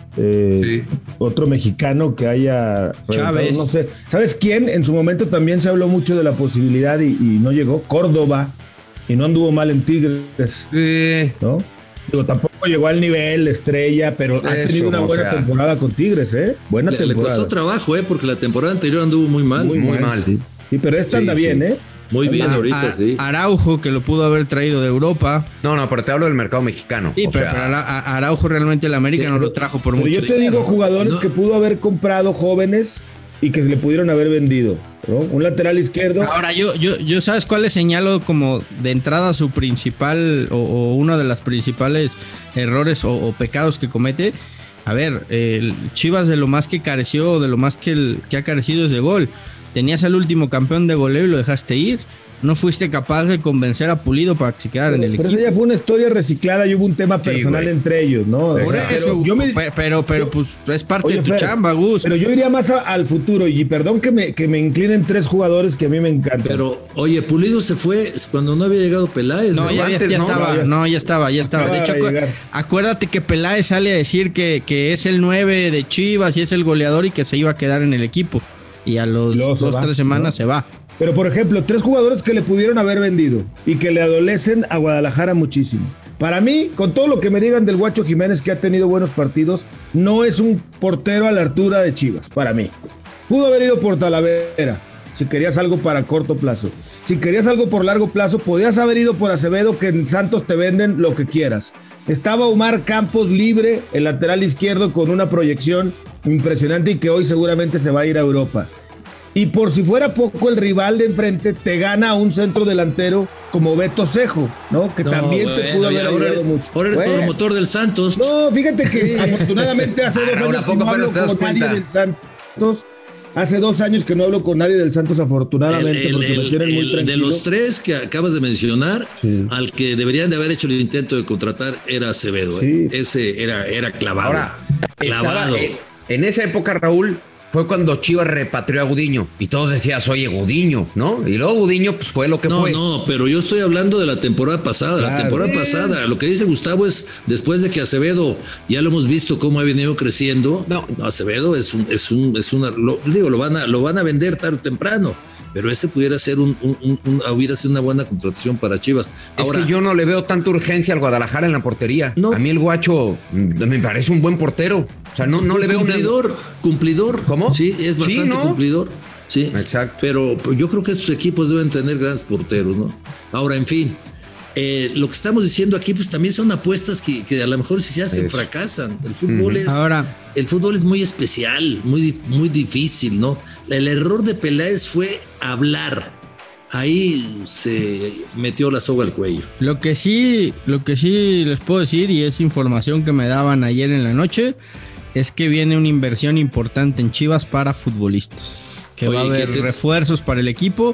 Speaker 4: Eh, sí. Otro mexicano que haya
Speaker 7: Chávez,
Speaker 4: no sé. ¿Sabes quién? En su momento también se habló mucho de la posibilidad y, y no llegó. Córdoba. Y no anduvo mal en Tigres.
Speaker 2: Sí.
Speaker 4: ¿No? Digo, tampoco llegó al nivel estrella, pero Eso, ha tenido una buena sea. temporada con Tigres, ¿eh? Buena
Speaker 6: le,
Speaker 4: temporada.
Speaker 6: Le costó trabajo, ¿eh? Porque la temporada anterior anduvo muy mal.
Speaker 2: Muy, muy mal.
Speaker 4: Sí. sí, pero esta sí, anda sí. bien, ¿eh?
Speaker 6: Muy bien,
Speaker 7: a,
Speaker 6: ahorita,
Speaker 7: a,
Speaker 6: sí.
Speaker 7: Araujo, que lo pudo haber traído de Europa.
Speaker 2: No, no, pero te hablo del mercado mexicano.
Speaker 7: Sí, pero,
Speaker 2: sea...
Speaker 7: pero a Araujo realmente el América sí, no lo trajo por
Speaker 4: pero
Speaker 7: mucho
Speaker 4: yo te
Speaker 7: dinero.
Speaker 4: digo jugadores no. que pudo haber comprado jóvenes y que se le pudieron haber vendido, ¿no? Un lateral izquierdo.
Speaker 7: Ahora, yo, yo, yo ¿sabes cuál le señalo como de entrada su principal o, o uno de los principales errores o, o pecados que comete? A ver, el Chivas de lo más que careció, de lo más que, el, que ha carecido es de gol. Tenías al último campeón de goleo y lo dejaste ir. No fuiste capaz de convencer a Pulido para que se quedara en el
Speaker 4: pero
Speaker 7: equipo.
Speaker 4: Pero ya fue una historia reciclada y hubo un tema personal sí, entre ellos, ¿no?
Speaker 7: Por
Speaker 4: o sea,
Speaker 7: eso,
Speaker 4: pero, yo me,
Speaker 7: pero, pero pues es parte
Speaker 4: oye,
Speaker 7: de tu
Speaker 4: Fer,
Speaker 7: chamba, Gus.
Speaker 4: Pero yo iría más a, al futuro y perdón que me, que me inclinen tres jugadores que a mí me encantan.
Speaker 6: Pero, oye, Pulido se fue cuando no había llegado Peláez.
Speaker 7: No,
Speaker 6: ¿no?
Speaker 7: ya, ya, ya
Speaker 4: no,
Speaker 7: estaba,
Speaker 4: no, ya,
Speaker 7: no, ya estaba, ya estaba. De hecho, acu- acuérdate que Peláez sale a decir que, que es el nueve de Chivas y es el goleador y que se iba a quedar en el equipo. y a los dos,
Speaker 4: va,
Speaker 7: tres semanas
Speaker 4: ¿no?
Speaker 7: se va.
Speaker 4: Pero, por ejemplo, tres jugadores que le pudieron haber vendido y que le adolecen a Guadalajara muchísimo. Para mí, con todo lo que me digan del Guacho Jiménez, que ha tenido buenos partidos, no es un portero a la altura de Chivas, para mí. Pudo haber ido por Talavera, si querías algo para corto plazo. Si querías algo por largo plazo, podías haber ido por Acevedo, que en Santos te venden lo que quieras. Estaba Omar Campos libre, el lateral izquierdo, con una proyección impresionante y que hoy seguramente se va a ir a Europa. Y por si fuera poco, el rival de enfrente te gana a un centro delantero como Beto Cejo, ¿no? Que no, también bueno, te pudo haber ayudado
Speaker 6: eres,
Speaker 4: mucho.
Speaker 6: Ahora eres bueno. promotor del Santos.
Speaker 4: No, fíjate que afortunadamente hace dos años que no hablo con nadie del Santos. Hace dos años que no hablo con nadie del Santos, afortunadamente,
Speaker 6: el, el,
Speaker 4: porque
Speaker 6: el,
Speaker 4: me tienen muy
Speaker 6: el,
Speaker 4: tranquilo.
Speaker 6: De los tres que acabas de mencionar, sí. al que deberían de haber hecho el intento de contratar era Acevedo. Sí. ¿eh? Ese era, era clavado.
Speaker 2: Ahora,
Speaker 6: clavado.
Speaker 2: Estaba, eh, en esa época, Raúl, fue cuando Chivas repatrió a Gudiño y todos decías, oye, Gudiño, ¿no? Y luego Gudiño pues fue lo que
Speaker 6: no,
Speaker 2: fue.
Speaker 6: No, no, pero yo estoy hablando de la temporada pasada, claro. la temporada sí. pasada. Lo que dice Gustavo es, después de que Acevedo, ya lo hemos visto cómo ha venido creciendo, no. Acevedo es un, es un, es una, lo, digo, lo van a, lo van a vender tarde o temprano. Pero ese pudiera ser un, un, un, un hubiera sido una buena contratación para Chivas.
Speaker 2: Ahora, es que yo no le veo tanta urgencia al Guadalajara en la portería. No. A mí el Guacho me parece un buen portero. O sea, no, no le veo
Speaker 6: cumplidor, una... cumplidor.
Speaker 2: ¿Cómo?
Speaker 6: Sí, es bastante sí, ¿no? cumplidor. Sí,
Speaker 2: exacto.
Speaker 6: Pero yo creo que estos equipos deben tener grandes porteros, ¿no? Ahora, en fin, eh, lo que estamos diciendo aquí, pues también son apuestas que, que a lo mejor si se hacen Eso. fracasan. El fútbol uh-huh. es,
Speaker 7: Ahora,
Speaker 6: el fútbol es muy especial, muy, muy difícil, ¿no? El error de Peláez fue hablar. Ahí se metió la soga al cuello.
Speaker 7: Lo que sí, lo que sí les puedo decir, y es información que me daban ayer en la noche, es que viene una inversión importante en Chivas para futbolistas. Que Oye, va a haber te... refuerzos para el equipo,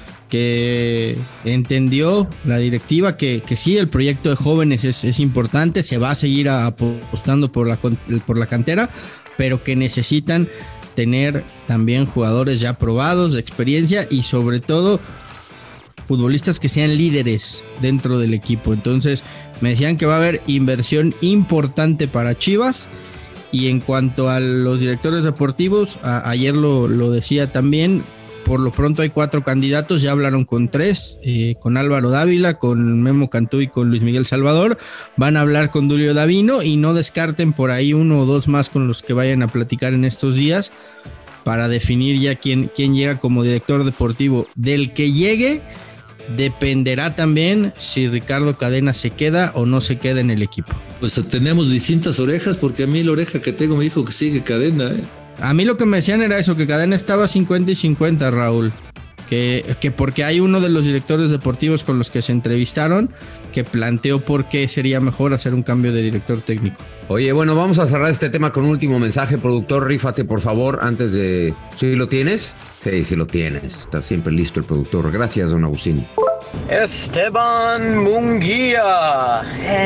Speaker 7: que entendió la directiva que, que sí, el proyecto de jóvenes es, es importante, se va a seguir apostando por la, por la cantera, pero que necesitan tener también jugadores ya probados, de experiencia y sobre todo futbolistas que sean líderes dentro del equipo. Entonces me decían que va a haber inversión importante para Chivas. Y en cuanto a los directores deportivos, a, ayer lo, lo decía también, por lo pronto hay cuatro candidatos, ya hablaron con tres, eh, con Álvaro Dávila, con Memo Cantú y con Luis Miguel Salvador. Van a hablar con Dulio Davino y no descarten por ahí uno o dos más con los que vayan a platicar en estos días para definir ya quién, quién llega como director deportivo. Del que llegue dependerá también si Ricardo Cadena se queda o no se queda en el equipo.
Speaker 6: Pues tenemos distintas orejas, porque a mí la oreja que tengo me dijo que sigue Cadena, ¿eh?
Speaker 7: A mí lo que me decían era eso, que Cadena estaba cincuenta y cincuenta, Raúl. Que, que porque hay uno de los directores deportivos con los que se entrevistaron que planteó por qué sería mejor hacer un cambio de director técnico.
Speaker 2: Oye, bueno, vamos a cerrar este tema con un último mensaje. Productor, rífate, por favor, antes de... ¿Sí lo tienes? Sí, sí lo tienes. Está siempre listo el productor. Gracias, don Agustín.
Speaker 12: Esteban Munguía.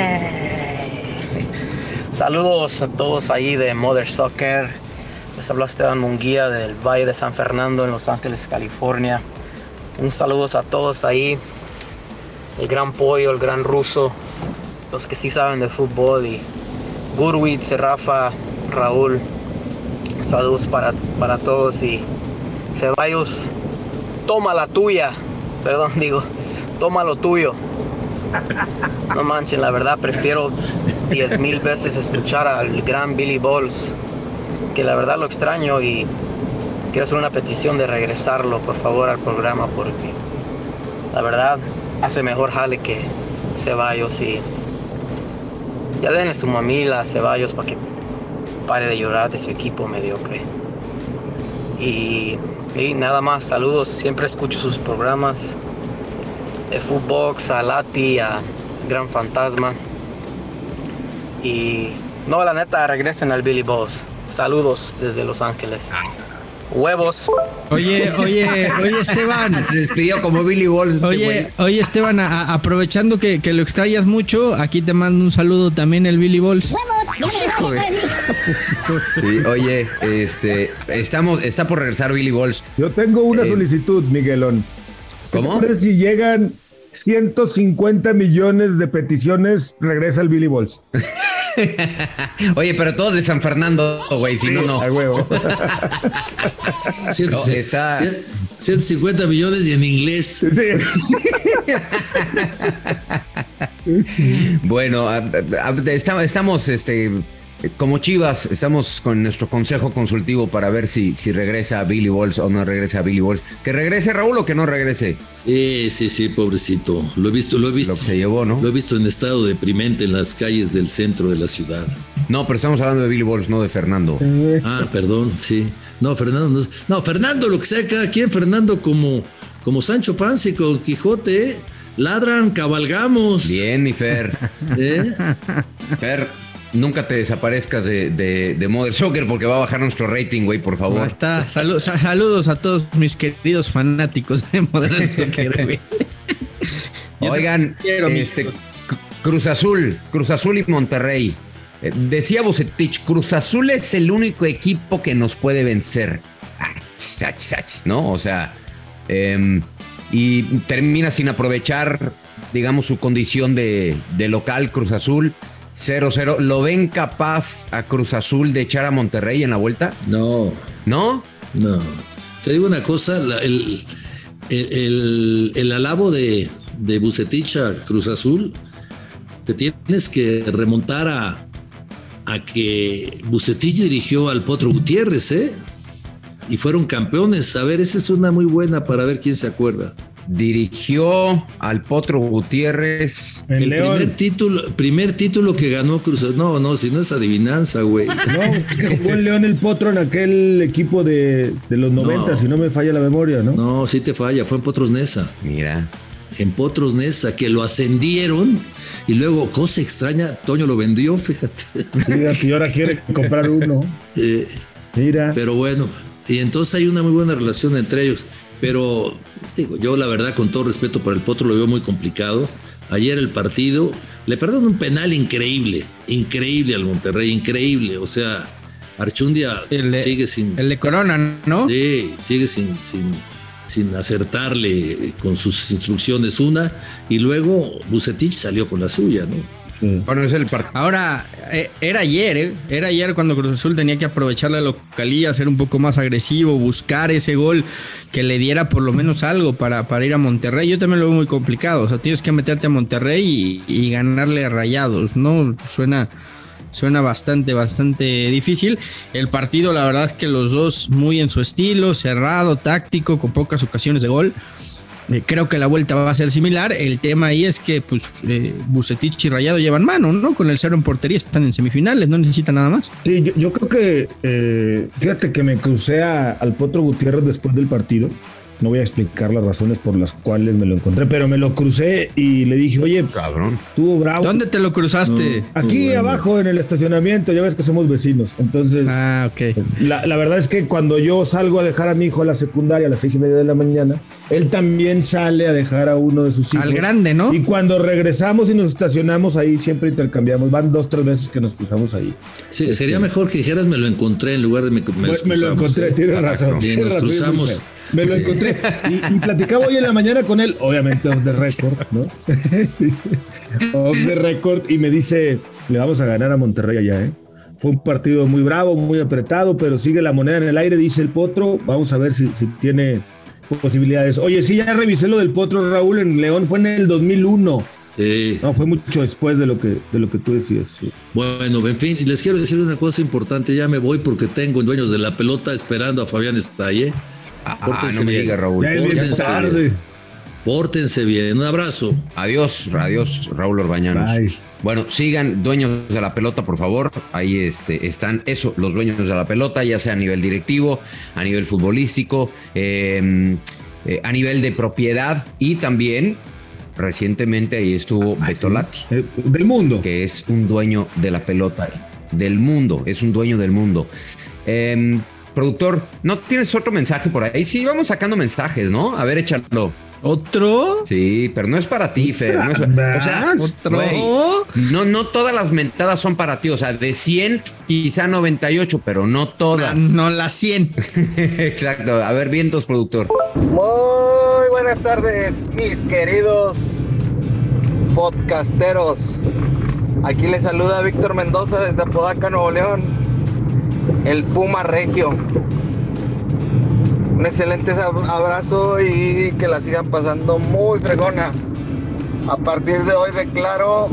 Speaker 12: Hey. Saludos a todos ahí de Mother Soccer. Les habla Esteban Munguía del Valle de San Fernando en Los Ángeles, California. Un saludo a todos ahí. El gran Pollo, el gran Ruso, los que sí saben de fútbol, y Gurwitz, Rafa, Raúl. Saludos para, para todos. Y Ceballos, toma la tuya. Perdón, digo, toma lo tuyo. No manchen, la verdad prefiero diez mil veces escuchar al gran Billy Balls, que la verdad lo extraño, y quiero hacer una petición de regresarlo, por favor, al programa, porque la verdad hace mejor jale que Ceballos. Y ya denle su mamila a Ceballos para que pare de llorar de su equipo mediocre. Y, y nada más, saludos, siempre escucho sus programas de Footbox, a Lati, a Gran Fantasma. Y no, la neta, regresen al Billy Boss. Saludos desde Los Ángeles. Huevos.
Speaker 7: Oye, oye, oye, Esteban.
Speaker 2: Se despidió como Billy Balls.
Speaker 7: Oye, oye, Esteban, a, a, aprovechando que, que lo extrañas mucho, aquí te mando un saludo también el Billy Balls.
Speaker 2: ¡Huevos! Sí, oye, este, estamos, está por regresar Billy Balls.
Speaker 4: Yo tengo una eh, solicitud, Miguelón.
Speaker 2: ¿Cómo?
Speaker 4: Si llegan ciento cincuenta millones de peticiones, regresa el Billy Balls.
Speaker 2: Oye, pero todos de San Fernando, güey, si
Speaker 4: Sí,
Speaker 2: no, no.
Speaker 4: a huevo.
Speaker 6: ciento
Speaker 2: No, está-
Speaker 6: ciento cincuenta millones y en inglés.
Speaker 2: Bueno, a- a- está- estamos, este, como Chivas, estamos con nuestro consejo consultivo para ver si, si regresa a Billy Walls o no regresa a Billy Walls. ¿Que regrese Raúl o que no regrese?
Speaker 6: Sí, sí, sí, pobrecito. Lo he visto, lo he visto.
Speaker 2: Lo que se llevó, ¿no?
Speaker 6: Lo he visto en estado deprimente en las calles del centro de la ciudad.
Speaker 2: No, pero estamos hablando de Billy Walls, no de Fernando.
Speaker 6: Ah, perdón, sí. No, Fernando no es- No, Fernando, lo que sea cada quien, Fernando como, como Sancho Panza y con Quijote, ¿eh? Ladran, cabalgamos.
Speaker 2: Bien, mi Fer.
Speaker 6: ¿Eh?
Speaker 2: Fer, nunca te desaparezcas de, de, de Mother Soccer porque va a bajar nuestro rating, güey, por favor.
Speaker 7: Ahí está. Salu- sa- saludos a todos mis queridos fanáticos de Modern Soccer, güey. Yo
Speaker 2: Oigan,
Speaker 7: te quiero,
Speaker 2: este,
Speaker 7: amigos.
Speaker 2: C- Cruz Azul, Cruz Azul y Monterrey. Eh, Decía Bucetich, Cruz Azul es el único equipo que nos puede vencer. Ach, ach, ach, ¿no? O sea, em, y termina sin aprovechar, digamos, su condición de, de local Cruz Azul. cero cero. ¿Lo ven capaz a Cruz Azul de echar a Monterrey en la vuelta?
Speaker 6: No,
Speaker 2: ¿No?
Speaker 6: no. Te digo una cosa, la- el, el, el- el alabo de, de Bucetich a Cruz Azul, te tienes que remontar a, a que Bucetich dirigió al Potro Gutiérrez, ¿eh? Y fueron campeones. A ver, esa es una muy buena para ver quién se acuerda.
Speaker 2: Dirigió al Potro Gutiérrez.
Speaker 4: En
Speaker 6: El
Speaker 4: León.
Speaker 6: primer título, primer título que ganó Cruz Azul. No, no, si no es adivinanza, güey.
Speaker 4: No, es que jugó el León el Potro en aquel equipo de, de los noventa,
Speaker 6: No.
Speaker 4: si no me falla la memoria, ¿no?
Speaker 6: No, sí te falla, fue en Potros Neza.
Speaker 2: Mira.
Speaker 6: En Potros Neza, que lo ascendieron y luego, cosa extraña, Toño lo vendió, fíjate.
Speaker 4: Fíjate, y ahora quiere comprar uno.
Speaker 6: Eh,
Speaker 4: Mira.
Speaker 6: pero bueno, y entonces hay una muy buena relación entre ellos. Pero, digo, yo la verdad, con todo respeto para el Potro, lo veo muy complicado. Ayer el partido, le perdieron un penal increíble, increíble al Monterrey, increíble. O sea, Archundia
Speaker 7: El de-
Speaker 6: sigue sin...
Speaker 7: El de Corona, ¿no?
Speaker 6: Sí, sigue sin, sin, sin acertarle con sus instrucciones una, y luego Bucetich salió con la suya, ¿no?
Speaker 2: Bueno, es el partido.
Speaker 7: Ahora, eh, era ayer, ¿eh? Era ayer cuando Cruz Azul tenía que aprovechar la localía, ser un poco más agresivo, buscar ese gol que le diera por lo menos algo para, para ir a Monterrey. Yo también lo veo muy complicado. O sea, tienes que meterte a Monterrey y, y ganarle a Rayados, ¿no? Suena, suena bastante, bastante difícil. El partido, la verdad es que los dos muy en su estilo, cerrado, táctico, con pocas ocasiones de gol. Eh, creo que la vuelta va a ser similar. El tema ahí es que pues eh, Bucetich y Rayado llevan mano, ¿no? Con el cero en portería están en semifinales, no necesitan nada más.
Speaker 4: Sí, yo, yo creo que, eh, fíjate que me crucé a- al Potro Gutiérrez después del partido. No voy a explicar las razones por las cuales me lo encontré, pero me lo crucé y le dije, oye, pues,
Speaker 2: Cabrón.
Speaker 4: estuvo bravo.
Speaker 7: ¿Dónde te lo cruzaste?
Speaker 6: No.
Speaker 4: Aquí
Speaker 6: Bueno.
Speaker 4: abajo en el estacionamiento, ya ves que somos vecinos. Entonces,
Speaker 7: Ah, ok.
Speaker 4: la, la verdad es que cuando yo salgo a dejar a mi hijo a la secundaria a las seis y media de la mañana, él también sale a dejar a uno de sus hijos.
Speaker 7: Al grande, ¿no?
Speaker 4: Y cuando regresamos y nos estacionamos ahí, siempre intercambiamos. Van dos, tres veces que nos cruzamos ahí.
Speaker 6: Sí, sería mejor que dijeras me lo encontré en lugar de me, me,
Speaker 4: Me,
Speaker 6: los
Speaker 4: me lo
Speaker 6: cruzamos,
Speaker 4: encontré,
Speaker 6: ¿eh?
Speaker 4: tienes razón.
Speaker 6: Bien,
Speaker 4: tienes
Speaker 6: nos
Speaker 4: razón,
Speaker 6: cruzamos.
Speaker 4: Luis. Me lo encontré. Y, y platicaba hoy en la mañana con él, obviamente off the record, ¿no? Off the record, y me dice, le vamos a ganar a Monterrey allá, ¿eh? Fue un partido muy bravo, muy apretado, pero sigue la moneda en el aire, dice el Potro. Vamos a ver si, si tiene posibilidades. Oye, sí, ya revisé lo del Potro, Raúl, en León fue en el dos mil uno.
Speaker 6: Sí.
Speaker 4: No, fue mucho después de lo que, de lo que tú decías. Sí.
Speaker 6: Bueno, en fin, les quiero decir una cosa importante. Ya me voy porque tengo en Dueños de la Pelota esperando a Fabián Estalle.
Speaker 2: Ah,
Speaker 6: Pórtense
Speaker 2: no me
Speaker 6: bien.
Speaker 2: digas, Raúl.
Speaker 4: Ya es bien
Speaker 6: Pórtense
Speaker 4: tarde.
Speaker 6: bien. Pórtense bien. Un abrazo.
Speaker 2: Adiós, adiós, Raúl Orbañanos.
Speaker 4: Bye.
Speaker 2: Bueno, sigan dueños de la pelota, por favor. Ahí este, están eso, los dueños de la pelota, ya sea a nivel directivo, a nivel futbolístico, eh, eh, a nivel de propiedad y también recientemente ahí estuvo
Speaker 4: Ah,
Speaker 2: Beto
Speaker 4: sí.
Speaker 2: Lati,
Speaker 4: Eh, del mundo.
Speaker 2: que es un dueño de la pelota del mundo, es un dueño del mundo. Eh, productor, ¿no tienes otro mensaje por ahí? Sí, vamos sacando mensajes, ¿no? A ver, échalo.
Speaker 7: ¿Otro?
Speaker 2: Sí, pero no es para ti, Fer. No es, o sea,
Speaker 7: ¿Otro?
Speaker 2: güey, no, no todas las mentadas son para ti. O sea, de cien, quizá noventa y ocho, pero no todas.
Speaker 7: No, las cien.
Speaker 2: Exacto. A ver, vientos, productor.
Speaker 13: Muy buenas tardes, mis queridos podcasteros. Aquí le saluda Víctor Mendoza desde Apodaca, Nuevo León. El Puma Regio. Un excelente abrazo y que la sigan pasando muy fregona. A partir de hoy declaro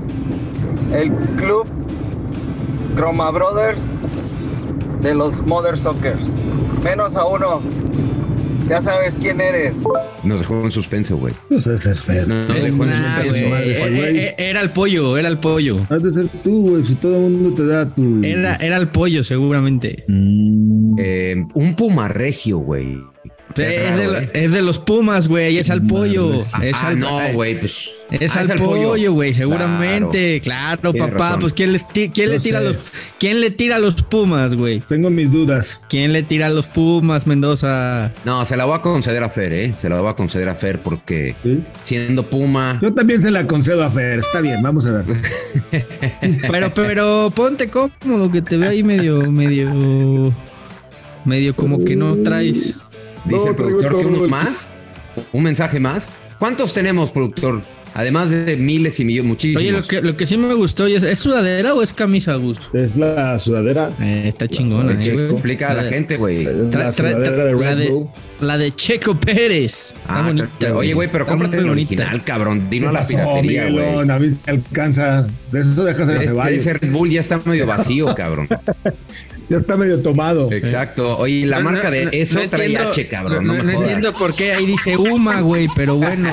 Speaker 13: el club Croma Brothers de los Mother Sockers. Menos a uno. Ya sabes quién eres.
Speaker 2: Nos dejó en suspenso, güey.
Speaker 4: No sé ser feo.
Speaker 2: No, nos dejó en suspenso.
Speaker 7: Era el pollo, era el pollo.
Speaker 4: Has de ser tú, güey. Si todo el mundo te da tu.
Speaker 7: Era, era el pollo, seguramente.
Speaker 2: Mm. Eh, un Puma Regio, güey.
Speaker 7: Es de, es de los Pumas, güey. Es al pollo.
Speaker 2: Ah,
Speaker 7: es al,
Speaker 2: no, güey. Pues,
Speaker 7: es
Speaker 2: ah,
Speaker 7: al
Speaker 2: es
Speaker 7: pollo, güey. Seguramente. Claro, claro papá. Razón. Pues ¿quién, les ti- quién, le tira los, ¿quién le tira a los Pumas, güey?
Speaker 4: Tengo mis dudas.
Speaker 7: ¿Quién le tira a los Pumas, Mendoza?
Speaker 2: No, se la voy a conceder a Fer, ¿eh? Se la voy a conceder a Fer porque ¿sí? Siendo Puma.
Speaker 4: Yo también se la concedo a Fer. Está bien, vamos a ver.
Speaker 7: pero, pero ponte cómodo, que te veo ahí medio, medio, medio como que no traes.
Speaker 2: Dice no, el productor que uno más, un mensaje más. ¿Cuántos tenemos, productor? Además de miles y millones, muchísimos.
Speaker 7: Oye, lo que, lo que sí me gustó, ¿es, ¿es sudadera o es camisa, Gus?
Speaker 4: Es la sudadera.
Speaker 7: Eh, está chingona.
Speaker 2: La, eh, explica a la, la gente, güey.
Speaker 7: La, tra, tra, de la, de, la de Checo Pérez.
Speaker 2: Ah, bonita, oye, güey, pero cómprate el original, cabrón. Dino a la piratería, güey.
Speaker 4: A mí me alcanza. De eso dejas de
Speaker 2: Ese, ese Red Bull ya está medio vacío, cabrón.
Speaker 4: Ya está medio tomado.
Speaker 2: Exacto. Oye, la no, marca de no, eso no trae entiendo, H, cabrón. No,
Speaker 7: no,
Speaker 2: me
Speaker 7: no entiendo por qué ahí dice Uma, güey, pero bueno.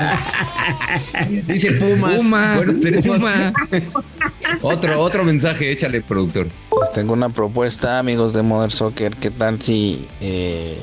Speaker 2: Dice Pumas.
Speaker 7: Uma,
Speaker 2: bueno, tenemos
Speaker 7: Uma.
Speaker 2: otro, otro mensaje, échale, productor.
Speaker 14: Pues tengo una propuesta, amigos de Mother Soccer. ¿Qué tal si eh,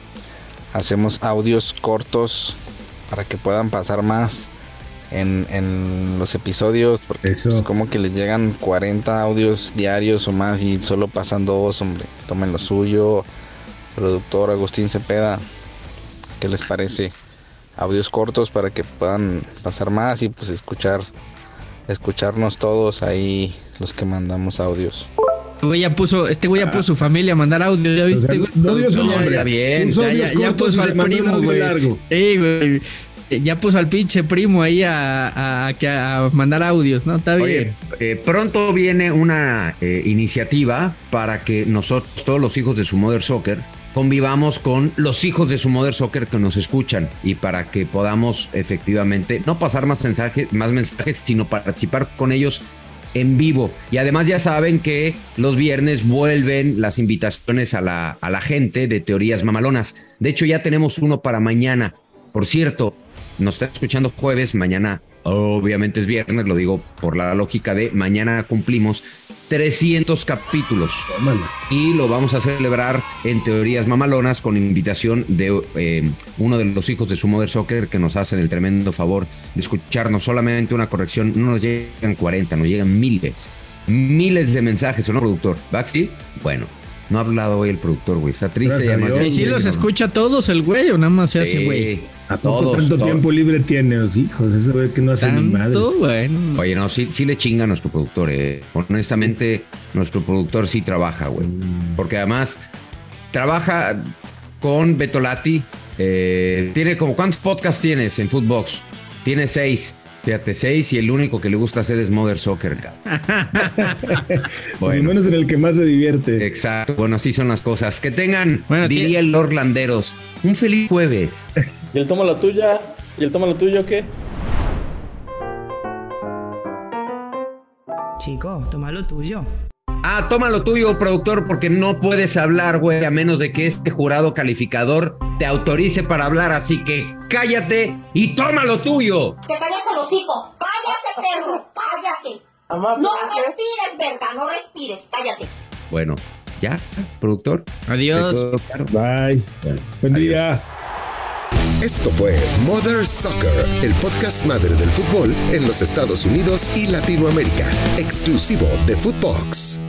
Speaker 14: hacemos audios cortos para que puedan pasar más en, en los episodios? Porque es pues, como que les llegan cuarenta audios diarios o más y solo pasan dos, hombre. Tomen lo suyo. Productor Agustín Cepeda, ¿qué les parece? Audios cortos para que puedan pasar más y pues escuchar escucharnos todos ahí los que mandamos audios.
Speaker 7: Güey ya puso, este güey ya puso su familia a mandar audio, ¿ya viste, güey?
Speaker 4: No dio su nombre.
Speaker 2: Está bien.
Speaker 7: Ya, ya, ya puso al primo, güey. Sí, güey. Ya puso al pinche primo ahí a, a, a, a mandar audios, ¿no? Está bien.
Speaker 2: Oye, eh, pronto viene una eh, iniciativa para que nosotros, todos los hijos de su Mother Soccer, convivamos con los hijos de su Mother Soccer que nos escuchan y para que podamos efectivamente no pasar más mensajes, más mensajes, sino participar con ellos en vivo. Y además ya saben que los viernes vuelven las invitaciones a la, a la gente de Teorías Mamalonas. De hecho, ya tenemos uno para mañana. Por cierto, nos está escuchando jueves, mañana obviamente es viernes, lo digo por la lógica de mañana cumplimos trescientos capítulos y lo vamos a celebrar en Teorías Mamalonas con invitación de eh, uno de los hijos de su Mother Soccer que nos hacen el tremendo favor de escucharnos. Solamente una corrección, no nos llegan cuarenta, nos llegan miles, miles de mensajes, ¿o no, productor? ¿Baxi? Bueno, no ha hablado hoy el productor, güey, está triste.
Speaker 7: ¿Y si los escucha todos el güey o nada más se hace güey?
Speaker 4: ¿A poco todos, tanto todos. Tiempo libre tiene los hijos? Ese güey que no hace ni madre.
Speaker 2: Bueno. Oye, no, sí, sí le chinga a nuestro productor, eh. Honestamente, nuestro productor sí trabaja, güey. Mm. Porque además trabaja con Betolati. Eh, tiene como, ¿cuántos podcasts tienes en Footbox? Tiene seis. Fíjate, seis y el único que le gusta hacer es Mother Soccer, cabrón.
Speaker 4: Bueno. Al menos en el que más se divierte.
Speaker 2: Exacto. Bueno, así son las cosas. Que tengan, bueno, diría
Speaker 7: ¿qué?
Speaker 2: el Lord Landeros, un feliz jueves.
Speaker 15: ¿Y el toma la tuya? ¿Y el toma lo tuyo qué?
Speaker 16: Chico, toma lo tuyo.
Speaker 2: Ah, toma lo tuyo, productor, porque no puedes hablar, güey, a menos de que este jurado calificador te autorice para hablar, así que cállate y toma lo tuyo.
Speaker 17: Te callas el hocico. Cállate, perro, cállate. Amá, no respires, verga, no respires, cállate.
Speaker 2: Bueno, ya, productor.
Speaker 7: Adiós.
Speaker 4: Bye. Buen Adiós. Día.
Speaker 9: Esto fue Mother Soccer, el podcast madre del fútbol en los Estados Unidos y Latinoamérica, exclusivo de Footbox.